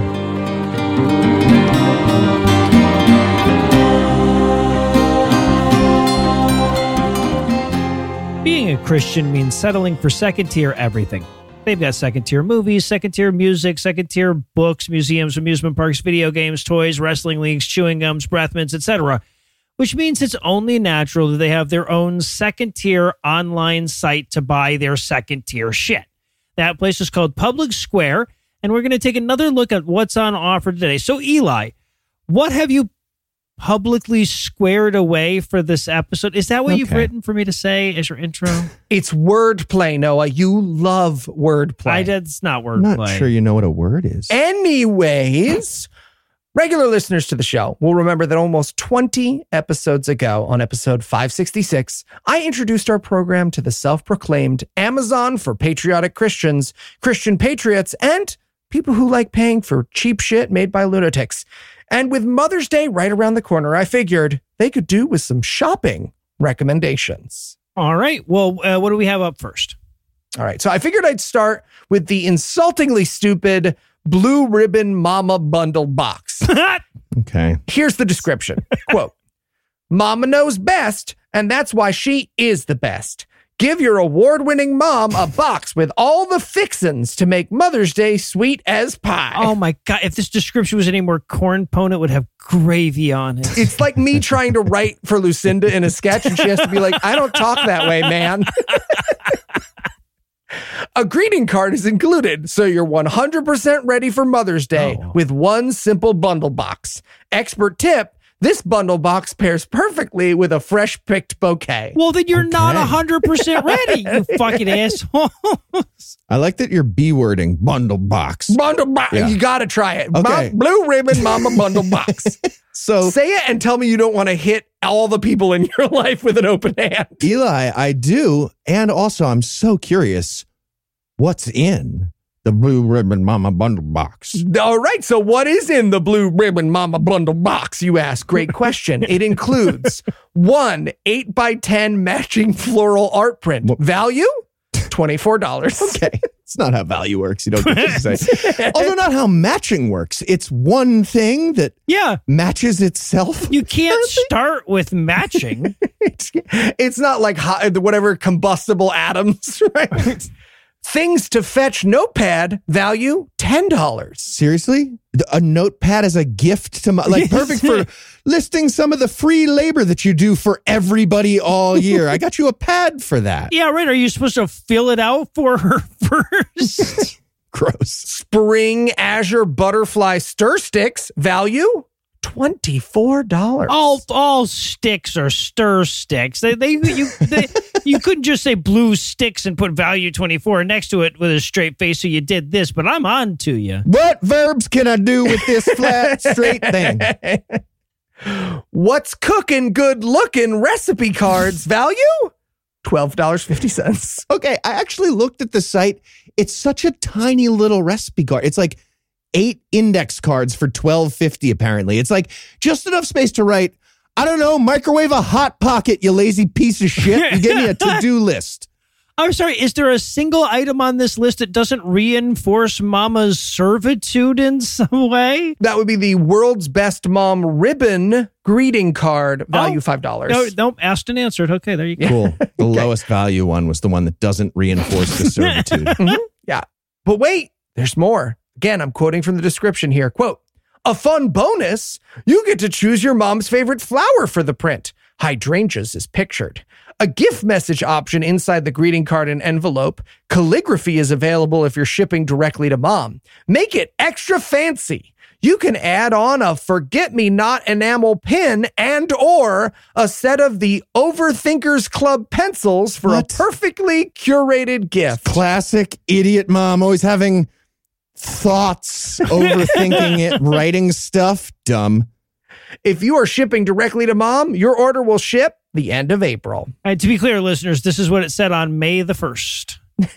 Being a Christian means settling for second-tier everything. They've got second-tier movies, second-tier music, second-tier books, museums, amusement parks, video games, toys, wrestling leagues, chewing gums, breath mints, et cetera, which means it's only natural that they have their own second-tier online site to buy their second-tier shit. That place is called Public Square, and we're going to take another look at what's on offer today. So, Eli, what have you publicly squared away for this episode? Is that what you've Okay. written for me to say as your intro? It's wordplay, Noah. You love wordplay. I did. It's not I'm not wordplay. sure you know what a word is. Anyways, regular listeners to the show will remember that almost twenty episodes ago, on episode five sixty-six, I introduced our program to the self-proclaimed Amazon for patriotic Christians, Christian patriots, and people who like paying for cheap shit made by lunatics. And with Mother's Day right around the corner, I figured they could do with some shopping recommendations. All right. Well, uh, what do we have up first? All right. So I figured I'd start with the insultingly stupid Blue Ribbon Mama Bundle box. Okay. Here's the description. Quote, Mama knows best, and that's why she is the best. Give your award-winning mom a box with all the fixins to make Mother's Day sweet as pie. Oh my God. If this description was any more cornpone, it would have gravy on it. It's like me trying to write for Lucinda in a sketch, and she has to be like, I don't talk that way, man. A greeting card is included, so you're one hundred percent ready for Mother's Day Oh. with one simple bundle box. Expert tip, This bundle box pairs perfectly with a fresh picked bouquet. Well, then you're not Okay. one hundred percent ready, you fucking asshole. I like that you're B-wording bundle box. Bundle box. Yeah. You got to try it. Okay. Mom- Blue Ribbon Mama Bundle Box. So, Say it and tell me you don't want to hit all the people in your life with an open hand. Eli, I do. And also, I'm so curious, what's in the Blue Ribbon Mama bundle box? All right. So what is in the Blue Ribbon Mama Bundle Box, you ask? Great question. It includes one eight by ten matching floral art print. What- Value? twenty-four dollars. Okay. It's not how value works. You don't get to say. Also, not how matching works. It's one thing that Yeah, matches itself. you can't start with matching. It's, it's not like hot, whatever combustible atoms, right? Things to fetch notepad, value ten dollars. Seriously? A notepad as a gift to my, like, perfect for listing some of the free labor that you do for everybody all year. I got you a pad for that. Yeah, right. Are you supposed to fill it out for her first? Gross. Spring Azure Butterfly Stir Sticks, value twenty-four dollars. all all sticks are stir sticks. They they you they, you couldn't just say blue sticks and put value twenty-four next to it with a straight face. So you did this, but I'm on to you. What verbs can I do with this flat, straight thing? What's cooking good looking recipe cards, value twelve dollars and fifty cents. Okay, I actually looked at the site. It's such a tiny little recipe card. It's like eight index cards for twelve fifty. Apparently, it's like just enough space to write, I don't know, microwave a hot pocket, you lazy piece of shit. You give me a to-do list. I'm sorry. Is there a single item on this list that doesn't reinforce Mama's servitude in some way? That would be the world's best mom ribbon greeting card, value Oh. five dollars. No, no, asked and answered. Okay, there you go. Cool. The lowest value one was the one that doesn't reinforce the servitude. Mhm. Yeah. But wait, there's more. Again, I'm quoting from the description here. Quote, a fun bonus, you get to choose your mom's favorite flower for the print. Hydrangeas is pictured. A gift message option inside the greeting card and envelope. Calligraphy is available if you're shipping directly to mom. Make it extra fancy. You can add on a forget-me-not enamel pin and or a set of the Overthinkers Club pencils for What? a perfectly curated gift. Classic idiot mom, always having thoughts, overthinking it, writing stuff. Dumb. If you are shipping directly to mom, your order will ship the end of April. All right, to be clear, listeners, this is what it said on May the first.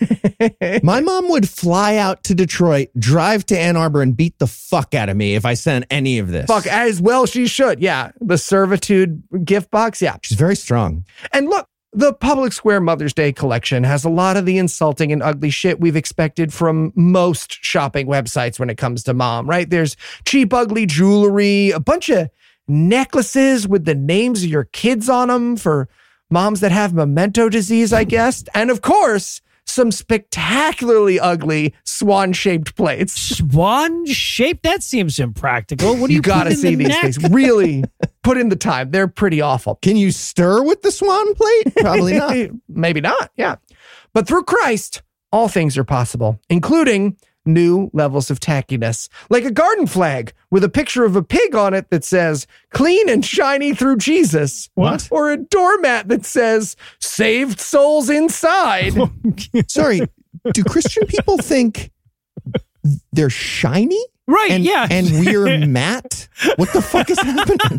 My mom would fly out to Detroit, drive to Ann Arbor, and beat the fuck out of me if I sent any of this. Fuck, as well she should. Yeah, the servitude gift box. Yeah. She's very strong. And look, the Public Square Mother's Day collection has a lot of the insulting and ugly shit we've expected from most shopping websites when it comes to mom, right? There's cheap, ugly jewelry, a bunch of necklaces with the names of your kids on them for moms that have memento disease, I guess. And of course, some spectacularly ugly swan-shaped plates. Swan shape? That seems impractical. What do you, You gotta put in see the these neck? things. Really put in the time. They're pretty awful. Can you stir with the swan plate? Probably not. Maybe not. Yeah. But through Christ, all things are possible, including new levels of tackiness, like a garden flag with a picture of a pig on it that says clean and shiny through Jesus. What? Or a doormat that says saved souls inside. Sorry, do Christian people think they're shiny? Right, And, yeah. and we're matte? What the fuck is happening?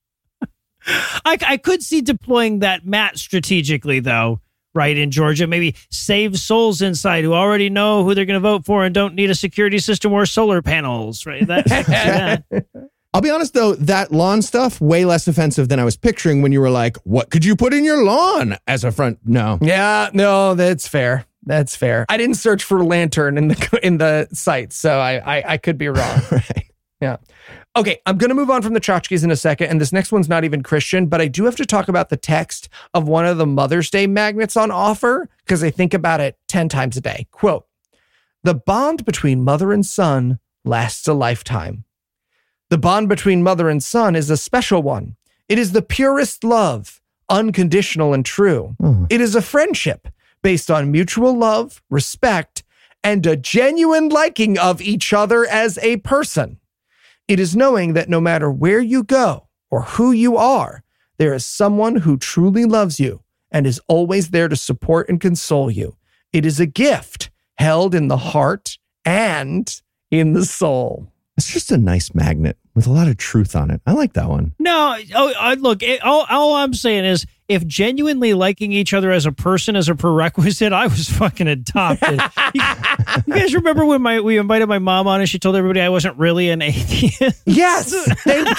I, I could see deploying that mat strategically, though, right, in Georgia. Maybe save souls inside who already know who they're going to vote for and don't need a security system or solar panels, right? That, that. I'll be honest, though, that lawn stuff, way less offensive than I was picturing when you were like, what could you put in your lawn as a front? No. Yeah, no, that's fair. That's fair. I didn't search for lantern in the in the site, so I I, I could be wrong. Right. Yeah. Okay, I'm going to move on from the tchotchkes in a second, and this next one's not even Christian, but I do have to talk about the text of one of the Mother's Day magnets on offer because I think about it ten times a day. Quote, the bond between mother and son lasts a lifetime. The bond between mother and son is a special one. It is the purest love, unconditional and true. Oh. It is a friendship based on mutual love, respect, and a genuine liking of each other as a person. It is knowing that no matter where you go or who you are, there is someone who truly loves you and is always there to support and console you. It is a gift held in the heart and in the soul. It's just a nice magnet with a lot of truth on it. I like that one. No, oh, I, look, it, all, all I'm saying is if genuinely liking each other as a person is a prerequisite, I was fucking adopted. you, you guys remember when my we invited my mom on and she told everybody I wasn't really an atheist? Yes, thank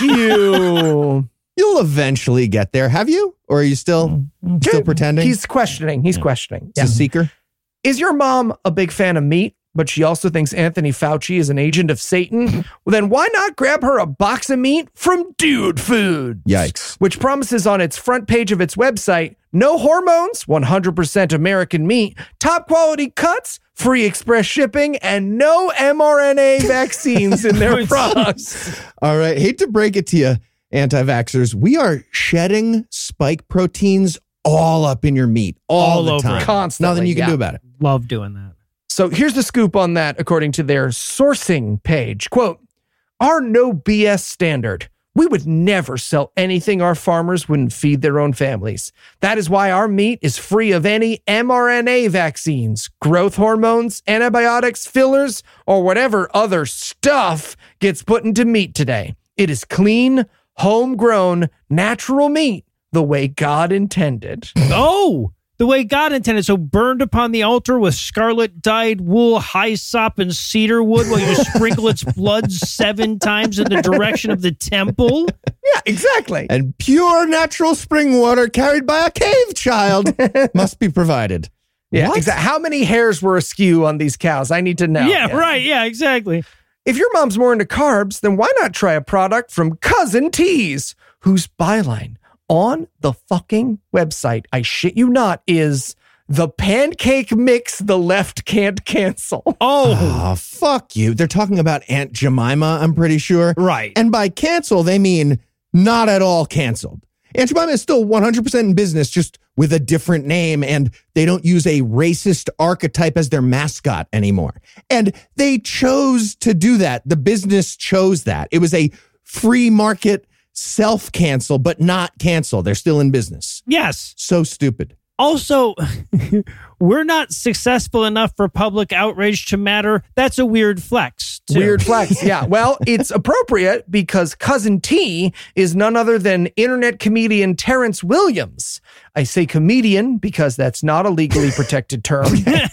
you. You'll eventually get there. Have you? Or are you still still pretending? He's questioning. He's yeah. questioning. He's yeah. a seeker. Is your mom a big fan of meat, but she also thinks Anthony Fauci is an agent of Satan? Well, then why not grab her a box of meat from Dude Food? Yikes. Which promises on its front page of its website, no hormones, one hundred percent American meat, top quality cuts, free express shipping, and no mRNA vaccines in their products. All right. Hate to break it to you, anti-vaxxers. We are shedding spike proteins all up in your meat all, all the over time. it. Constantly. Nothing you can yeah. do about it. Love doing that. So here's the scoop on that, according to their sourcing page. Quote, our no B S standard. We would never sell anything our farmers wouldn't feed their own families. That is why our meat is free of any mRNA vaccines, growth hormones, antibiotics, fillers, or whatever other stuff gets put into meat today. It is clean, homegrown, natural meat the way God intended. Oh, the way God intended. So burned upon the altar with scarlet dyed wool, hyssop, and cedar wood while you sprinkle its blood seven times in the direction of the temple. Yeah, exactly. And pure natural spring water carried by a cave child must be provided. Yeah, What? exactly. How many hairs were askew on these cows? I need to know. Yeah, yeah, right. Yeah, exactly. If your mom's more into carbs, then why not try a product from Cousin T's, whose byline on the fucking website, I shit you not, is the pancake mix the left can't cancel. Oh, Oh, fuck you. They're talking about Aunt Jemima, I'm pretty sure. right. And by cancel, they mean not at all canceled. Aunt Jemima is still one hundred percent in business, just with a different name, and they don't use a racist archetype as their mascot anymore. And they chose to do that. The business chose that. It was a free market self-cancel, but not cancel. They're still in business. Yes. So stupid. Also, we're not successful enough for public outrage to matter. That's a weird flex, too. Weird flex, yeah. Well, it's appropriate because Cousin T is none other than internet comedian Terrence Williams. I say comedian because that's not a legally protected term.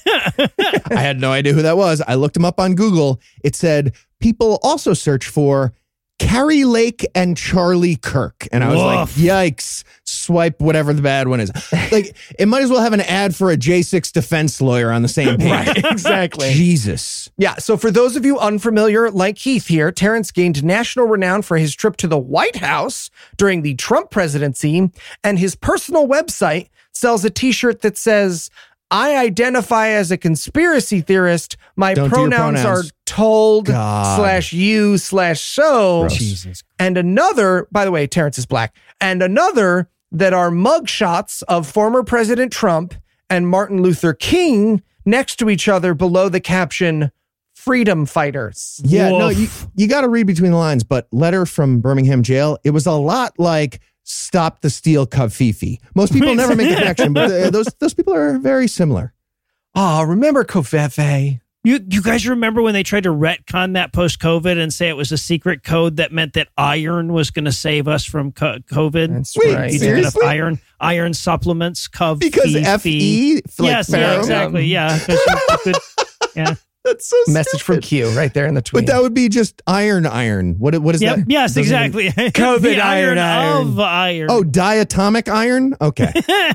I had no idea who that was. I looked him up on Google. It said people also search for Carrie Lake and Charlie Kirk. And I was Woof. like, yikes, swipe whatever the bad one is. Like, it might as well have an ad for a J six defense lawyer on the same page. Right, exactly. Jesus. Yeah, so for those of you unfamiliar, like Heath here, Terrence gained national renown for his trip to the White House during the Trump presidency, and his personal website sells a t-shirt that says, I identify as a conspiracy theorist. My Don't do your pronouns, pronouns. are told God. slash you slash so. Gross. Jesus. And another, by the way, Terrence is black, and another that are mugshots of former President Trump and Martin Luther King next to each other below the caption, freedom fighters. Yeah, no, Woof. you, you got to read between the lines, but letter from Birmingham jail, it was a lot like stop the steal Covfefe. Most people never make the connection, but the, those those people are very similar. Oh, remember Covfefe? You you guys remember when they tried to retcon that post-COVID and say it was a secret code that meant that iron was going to save us from co- COVID? That's Wait, right. You did enough seriously? iron, iron supplements, Cov Because F E, like yes, yeah, Pharaoh? exactly, yeah. 'cause you- you could- yeah. That's so Message from stupid. Q right there in the tweet. But that would be just iron iron. What what is Yep. that? Yes, Doesn't exactly. COVID The iron, iron. of iron. Oh, diatomic iron? Okay.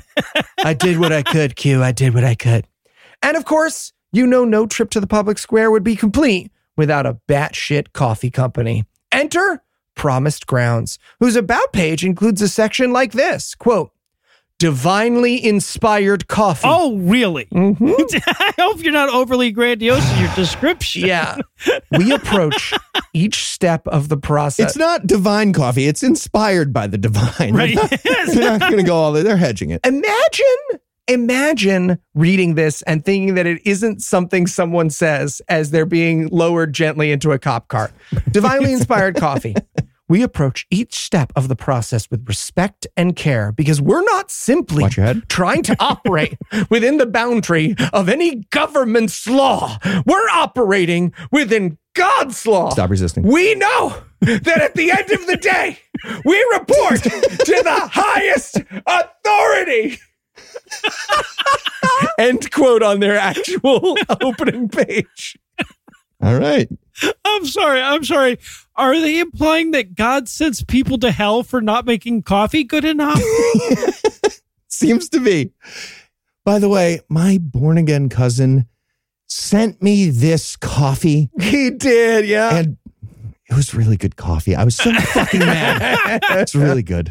I did what I could, Q. I did what I could. And of course, you know no trip to the public square would be complete without a batshit coffee company. Enter Promised Grounds, whose about page includes a section like this, quote, divinely inspired coffee. Oh, really? Mhm. I hope you're not overly grandiose in your description. Yeah. We approach each step of the process. It's not divine coffee. It's inspired by the divine. Right. They're not going to go all the They're hedging it. Imagine, imagine reading this and thinking that it isn't something someone says as they're being lowered gently into a cop car. Divinely inspired coffee. We approach each step of the process with respect and care because we're not simply Watch your head. trying to operate within the boundary of any government's law. We're operating within God's law. Stop resisting. We know that at the end of the day, we report to the highest authority. End quote on their actual opening page. All right. I'm sorry. I'm sorry. Are they implying that God sends people to hell for not making coffee good enough? Seems to be. By the way, my born again cousin sent me this coffee. He did, yeah. And it was really good coffee. I was so fucking mad. It's really good.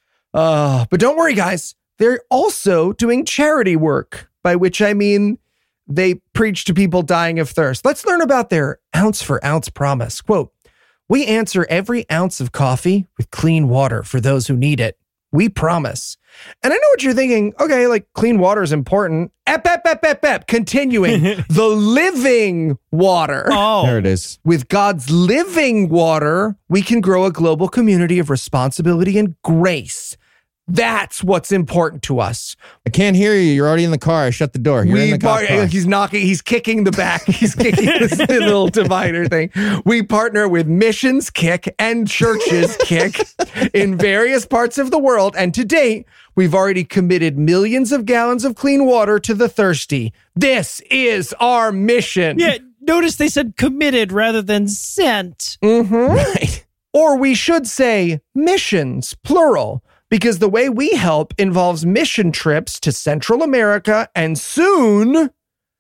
Uh, but don't worry, guys. They're also doing charity work, by which I mean they preach to people dying of thirst. Let's learn about their ounce for ounce promise. Quote, we answer every ounce of coffee with clean water for those who need it. We promise. And I know what you're thinking. Okay, like clean water is important. Ep, ep, ep, ep, ep. Continuing. The living water. Oh. There it is. With God's living water, we can grow a global community of responsibility and grace. That's what's important to us. I can't hear you. You're already in the car. I shut the door. You're in the par- car. He's knocking, he's kicking the back. He's kicking this little divider thing. We partner with Missions Kick and Churches Kick in various parts of the world. And to date, we've already committed millions of gallons of clean water to the thirsty. This is our mission. Yeah, notice they said committed rather than sent. Mm-hmm. Right. Or we should say missions, plural. Because the way we help involves mission trips to Central America and soon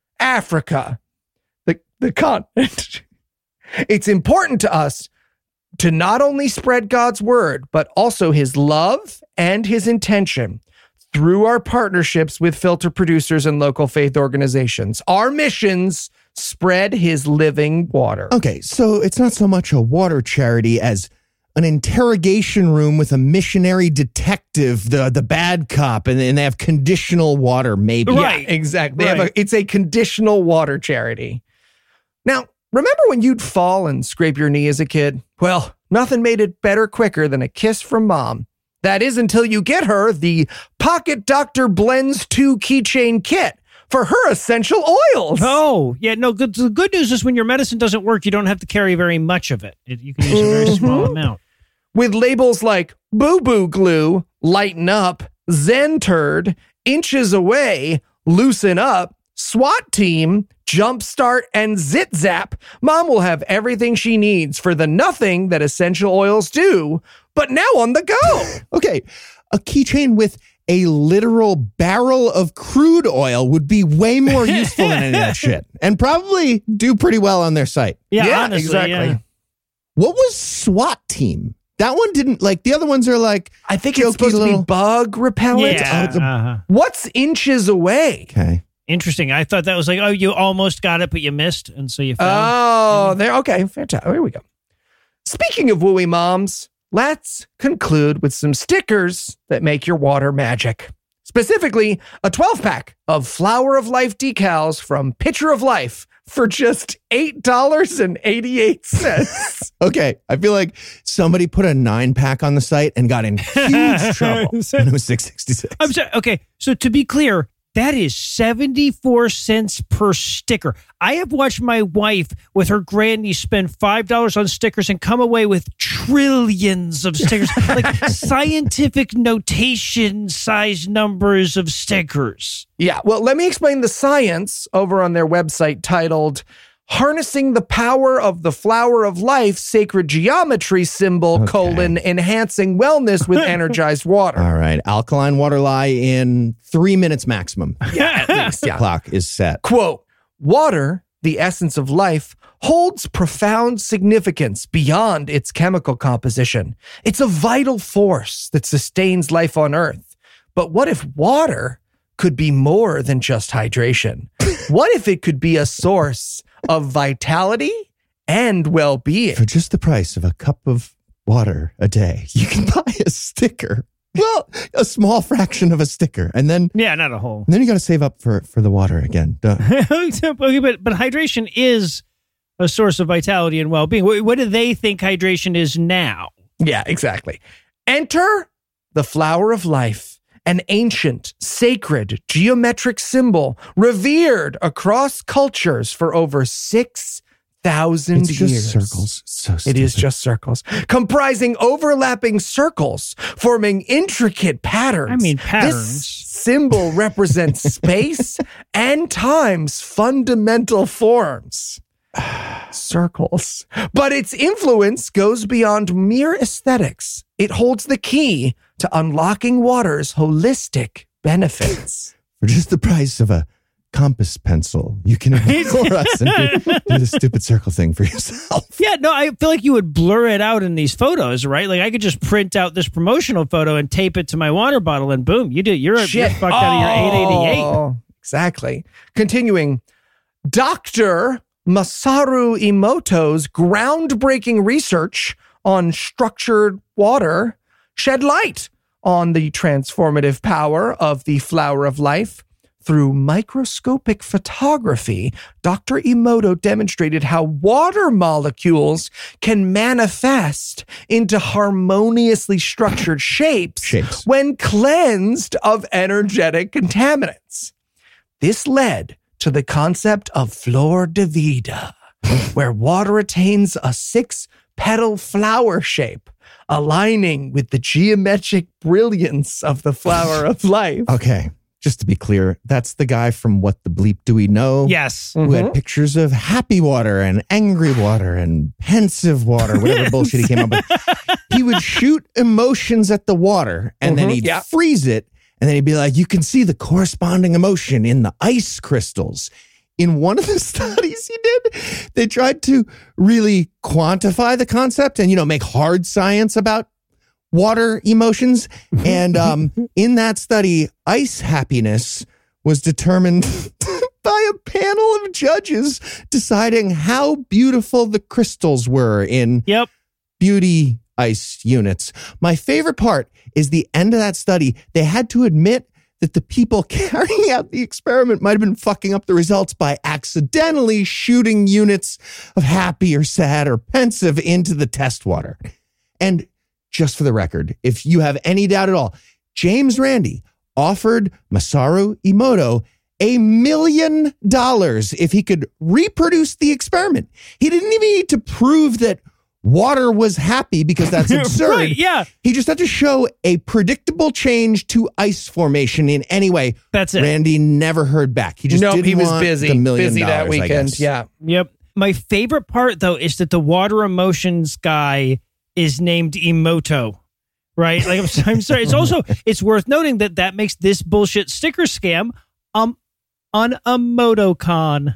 Africa, the, the continent. It's important to us to not only spread God's word, but also his love and his intention through our partnerships with filter producers and local faith organizations. Our missions spread his living water. Okay, so it's not so much a water charity as an interrogation room with a missionary detective, the the bad cop, and, and they have conditional water, maybe. Right. Yeah, exactly. They Right. have a, it's a conditional water charity. Now, remember when you'd fall and scrape your knee as a kid? Well, nothing made it better quicker than a kiss from mom. That is until you get her the Pocket Doctor Blends two keychain kit for her essential oils. Oh, yeah. No, good, the good news is when your medicine doesn't work, you don't have to carry very much of it. it you can use a very small amount. With labels like Boo Boo Glue, Lighten Up, Zen Turd, Inches Away, Loosen Up, SWAT Team, Jumpstart, and Zit Zap, Mom will have everything she needs for the nothing that essential oils do, but now on the go. Okay, a keychain with a literal barrel of crude oil would be way more useful than any of that shit, and probably do pretty well on their site. Yeah, Yeah, honestly, exactly. yeah. What was SWAT Team? That one didn't, like, the other ones are like, I think jokey it's supposed to little- be bug repellent. Yeah, Oh, the- uh-huh. What's Inches Away? okay. Interesting. I thought that was like, oh, you almost got it, but you missed, and so you fell. Oh, there. Okay, fantastic. Here we go. Speaking of wooey moms, let's conclude with some stickers that make your water magic. Specifically, a twelve pack of Flower of Life decals from Pitcher of Life for just eight dollars and eighty-eight cents. Okay, I feel like somebody put a nine pack on the site and got in huge trouble when it was six sixty-six. I'm sorry. Okay, so to be clear, that is seventy-four cents per sticker. I have watched my wife with her grandniece spend five dollars on stickers and come away with trillions of stickers, like scientific notation size numbers of stickers. Yeah, well, let me explain the science over on their website titled Harnessing the Power of the Flower of Life Sacred Geometry Symbol, Okay. colon, Enhancing Wellness with Energized Water. All right, alkaline water lie in three minutes maximum. Yeah, at least, The yeah. clock is set. Quote, water, the essence of life, holds profound significance beyond its chemical composition. It's a vital force that sustains life on Earth. But what if water could be more than just hydration? What if it could be a source of vitality and well-being? For just the price of a cup of water a day, you can buy a sticker. Well, a small fraction of a sticker. And then, Yeah, not a whole. and then you got to save up for, for the water again. Duh. Okay, but but hydration is a source of vitality and well-being. What, what do they think hydration is now? Yeah, exactly. Enter the flower of life, an ancient, sacred, geometric symbol revered across cultures for over six thousand It's years. just circles. So It is stupid. just circles, comprising overlapping circles, forming intricate patterns. I mean, This patterns. symbol represents space and time's fundamental forms. Circles. But its influence goes beyond mere aesthetics. It holds the key to unlocking water's holistic benefits. For just the price of a compass pencil, you can ignore us and do, do the stupid circle thing for yourself. Yeah, no, I feel like you would blur it out in these photos, right? Like I could just print out this promotional photo and tape it to my water bottle, and boom, you do. You're, you're Shit. fucked out of your eight eighty-eight. Oh, exactly. Continuing, Doctor Masaru Emoto's groundbreaking research on structured water shed light on the transformative power of the flower of life. Through microscopic photography, Doctor Emoto demonstrated how water molecules can manifest into harmoniously structured shapes, Shapes. when cleansed of energetic contaminants. This led to the concept of flor de vida, where water attains a six-petal flower shape, aligning with the geometric brilliance of the flower of life. Okay, just to be clear, that's the guy from What the Bleep Do We Know? Yes. Who had pictures of happy water and angry water and pensive water, whatever bullshit he came up with. He would shoot emotions at the water and then he'd yeah. freeze it. And then he'd be like, you can see the corresponding emotion in the ice crystals. In one of the studies he did, they tried to really quantify the concept and, you know, make hard science about water emotions. And um, in that study, ice happiness was determined by a panel of judges deciding how beautiful the crystals were in Yep. beauty ice units. My favorite part is the end of that study. They had to admit that the people carrying out the experiment might have been fucking up the results by accidentally shooting units of happy or sad or pensive into the test water. And just for the record, if you have any doubt at all, James Randi offered Masaru Emoto a million dollars if he could reproduce the experiment. He didn't even need to prove that water was happy because that's absurd. Right, yeah. He just had to show a predictable change to ice formation in any way. That's it. Randy never heard back. He just Nope, didn't he was want busy. the million Busy that dollars, I weekend. guess. Yeah. Yep. My favorite part, though, is that the water emotions guy is named Emoto, right? Like, I'm, I'm sorry. It's also, it's worth noting that that makes this bullshit sticker scam um on a MotoCon.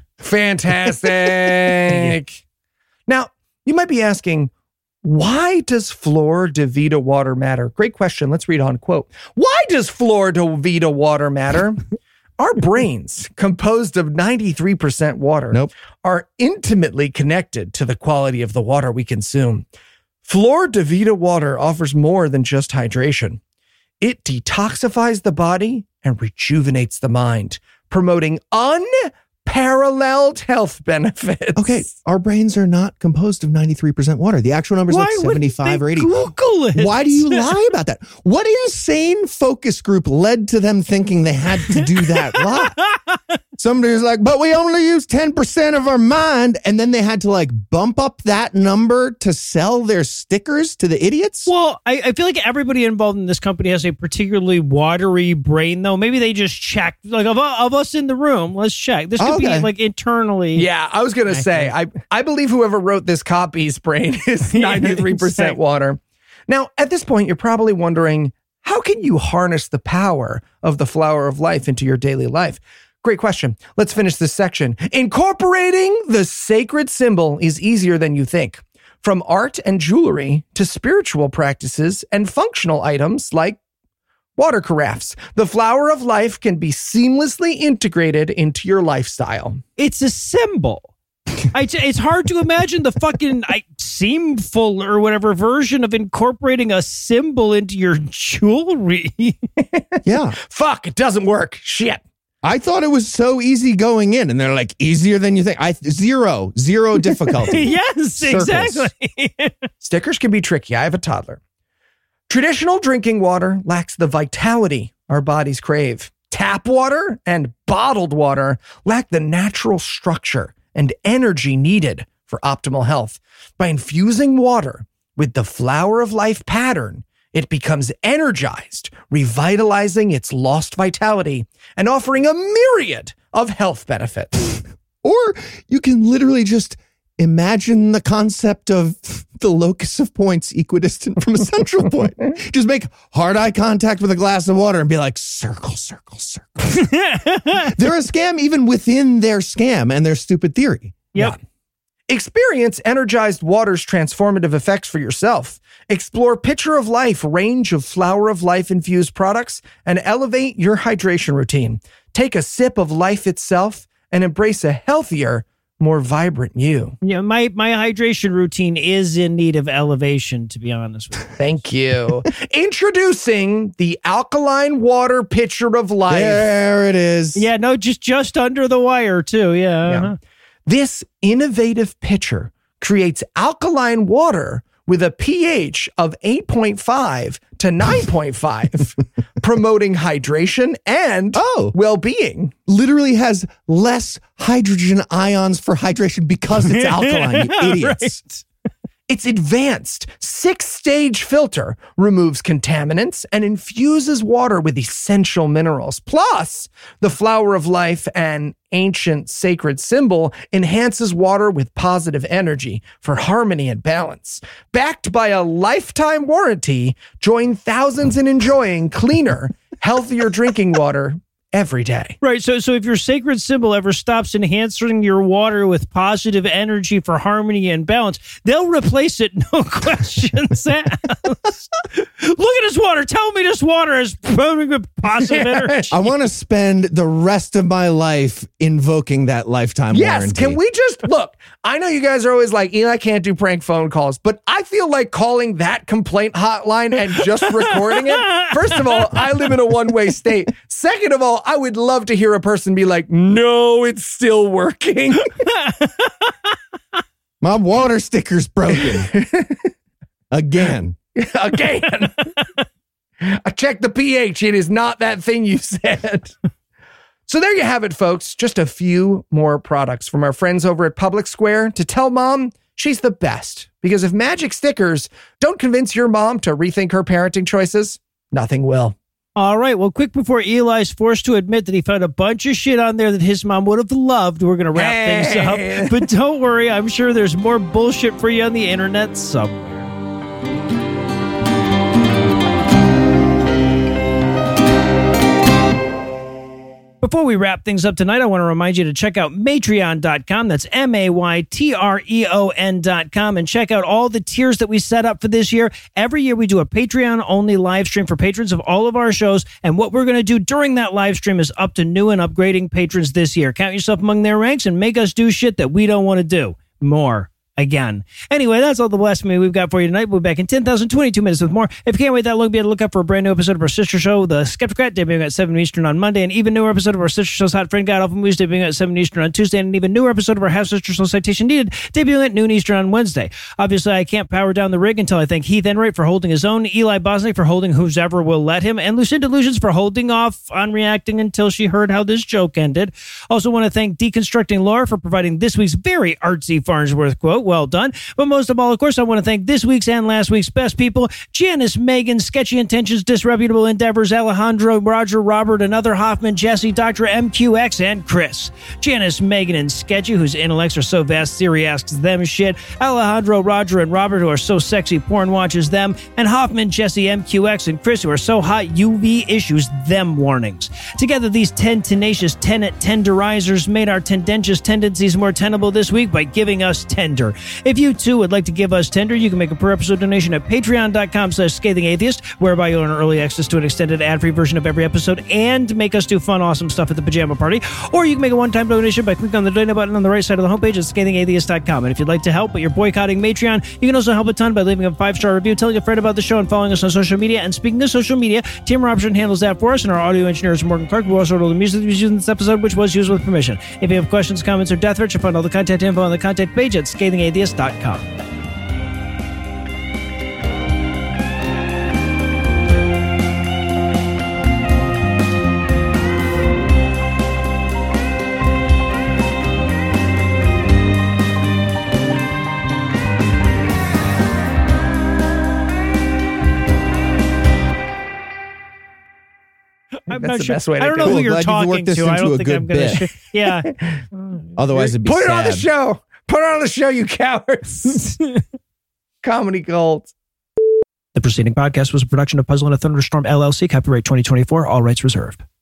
Fantastic. Now, you might be asking, why does Flor de Vida water matter? Great question. Let's read on. Quote, why does Flor de Vida water matter? Our brains, composed of ninety-three percent water, Nope. are intimately connected to the quality of the water we consume. Flor de Vida water offers more than just hydration. It detoxifies the body and rejuvenates the mind, promoting unparalleled health benefits. Okay, our brains are not composed of ninety-three percent water. The actual number is like seventy-five or eighty. Google it? Why do you lie about that? What insane focus group led to them thinking they had to do that lie? Somebody's like, but we only use ten percent of our mind. And then they had to like bump up that number to sell their stickers to the idiots. Well, I, I feel like everybody involved in this company has a particularly watery brain, though. Maybe they just checked, like, of, of us in the room, let's check. This could Okay. be, like, internally. Yeah, I was going to say, I, I believe whoever wrote this copy's brain is ninety-three percent exactly. water. Now, at this point, you're probably wondering, how can you harness the power of the flower of life into your daily life? Great question. Let's finish this section. Incorporating the sacred symbol is easier than you think. From art and jewelry to spiritual practices and functional items like water carafes, the flower of life can be seamlessly integrated into your lifestyle. It's a symbol. I, it's hard to imagine the fucking I, seamful or whatever version of incorporating a symbol into your jewelry. Yeah. Fuck, it doesn't work. Shit. I thought it was so easy going in, and they're like, easier than you think. I Zero, zero difficulty. Yes, Circles. exactly. Stickers can be tricky. I have a toddler. Traditional drinking water lacks the vitality our bodies crave. Tap water and bottled water lack the natural structure and energy needed for optimal health. By infusing water with the flower of life pattern, it becomes energized, revitalizing its lost vitality and offering a myriad of health benefits. Or you can literally just imagine the concept of the locus of points equidistant from a central point. Just make hard eye contact with a glass of water and be like, circle, circle, circle. They're a scam even within their scam and their stupid theory. Yep. Yeah. Experience energized water's transformative effects for yourself. Explore Pitcher of Life range of Flower of Life infused products and elevate your hydration routine. Take a sip of life itself and embrace a healthier, more vibrant you. Yeah, my, my hydration routine is in need of elevation, to be honest with you. Thank you. Introducing the Alkaline Water Pitcher of Life. There it is. Yeah, no, just just under the wire, too. Yeah. Yeah. Uh-huh. This innovative pitcher creates alkaline water with a pH of eight point five to nine point five, promoting hydration and Oh. well-being. Literally has less hydrogen ions for hydration because it's alkaline, you idiots. Right. Its advanced six-stage filter removes contaminants and infuses water with essential minerals. Plus, the Flower of Life, an ancient sacred symbol, enhances water with positive energy for harmony and balance. Backed by a lifetime warranty, join thousands in enjoying cleaner, healthier drinking water every day. Right. So, so if your sacred symbol ever stops enhancing your water with positive energy for harmony and balance, they'll replace it. No questions asked. Look at this water. Tell me this water is promoting with positive energy. I want to spend the rest of my life invoking that lifetime Yes, warranty. can we just look? I know you guys are always like, Eli can't do prank phone calls, but I feel like calling that complaint hotline and just recording it. First of all, I live in a one-way state. Second of all, I would love to hear a person be like, no, it's still working. My water sticker's broken. Again. Again. I checked the pH. It is not that thing you said. So there you have it, folks. Just a few more products from our friends over at Public Square to tell mom she's the best. Because if magic stickers don't convince your mom to rethink her parenting choices, nothing will. All right. Well, quick before Eli's forced to admit that he found a bunch of shit on there that his mom would have loved, we're going to wrap Hey. things up. But don't worry. I'm sure there's more bullshit for you on the internet somewhere. Before we wrap things up tonight, I want to remind you to check out Matreon dot com. That's M A Y T R E O N dot com. And check out all the tiers that we set up for this year. Every year we do a Patreon-only live stream for patrons of all of our shows. And what we're going to do during that live stream is up to new and upgrading patrons this year. Count yourself among their ranks and make us do shit that we don't want to do. More. Again. Anyway, that's all the blasphemy we've got for you tonight. We'll be back in ten thousand twenty-two minutes with more. If you can't wait that long, be on the lookout for a brand new episode of our sister show, The Skeptocrat, debuting at seven Eastern on Monday. An even newer episode of our sister show's Hot Friend God Awful Movies, debuting at seven Eastern on Tuesday. And an even newer episode of our half sister show Citation Needed, debuting at noon Eastern on Wednesday. Obviously, I can't power down the rig until I thank Heath Enright for holding his own, Eli Bosnick for holding whoever will let him, and Lucinda Illusions for holding off on reacting until she heard how this joke ended. Also want to thank Deconstructing Laura for providing this week's very artsy Farnsworth quote. Well done. But most of all, of course, I want to thank this week's and last week's best people: Janice, Megan, Sketchy Intentions, Disreputable Endeavors, Alejandro, Roger, Robert, Another Hoffman, Jesse, Doctor M Q X, and Chris. Janice, Megan, and Sketchy, whose intellects are so vast Siri asks them shit. Alejandro, Roger, and Robert, who are so sexy porn watches them. And Hoffman, Jesse, M Q X, and Chris, who are so hot U V issues them warnings. Together, these ten tenacious tenant tenderizers made our tendentious tendencies more tenable this week by giving us tender. December. If you too would like to give us tender, you can make a per episode donation at patreon.com slash scathing atheist, whereby you'll earn early access to an extended ad-free version of every episode and make us do fun, awesome stuff at the pajama party. Or you can make a one-time donation by clicking on the donate button on the right side of the homepage at scathing atheist dot com. And if you'd like to help, but you're boycotting Patreon, you can also help a ton by leaving a five-star review, telling a friend about the show, and following us on social media. And speaking of social media, Tim Robson handles that for us, and our audio engineer is Morgan Clark, who also wrote all the music that was used in this episode, which was used with permission. If you have questions, comments, or death threats, you'll find all the contact info on the contact page at scathing atheist dot com. I'm That's not the sure. best way to I don't do know it. who Cool, you're glad you've talking worked this to. I into don't a think good I'm going to. bit. Sh- yeah. Otherwise, it'd be Put it on the sad. show. Put it on the show, you cowards. Comedy Gold. The preceding podcast was a production of Puzzle and a Thunderstorm L L C, copyright twenty twenty-four, all rights reserved.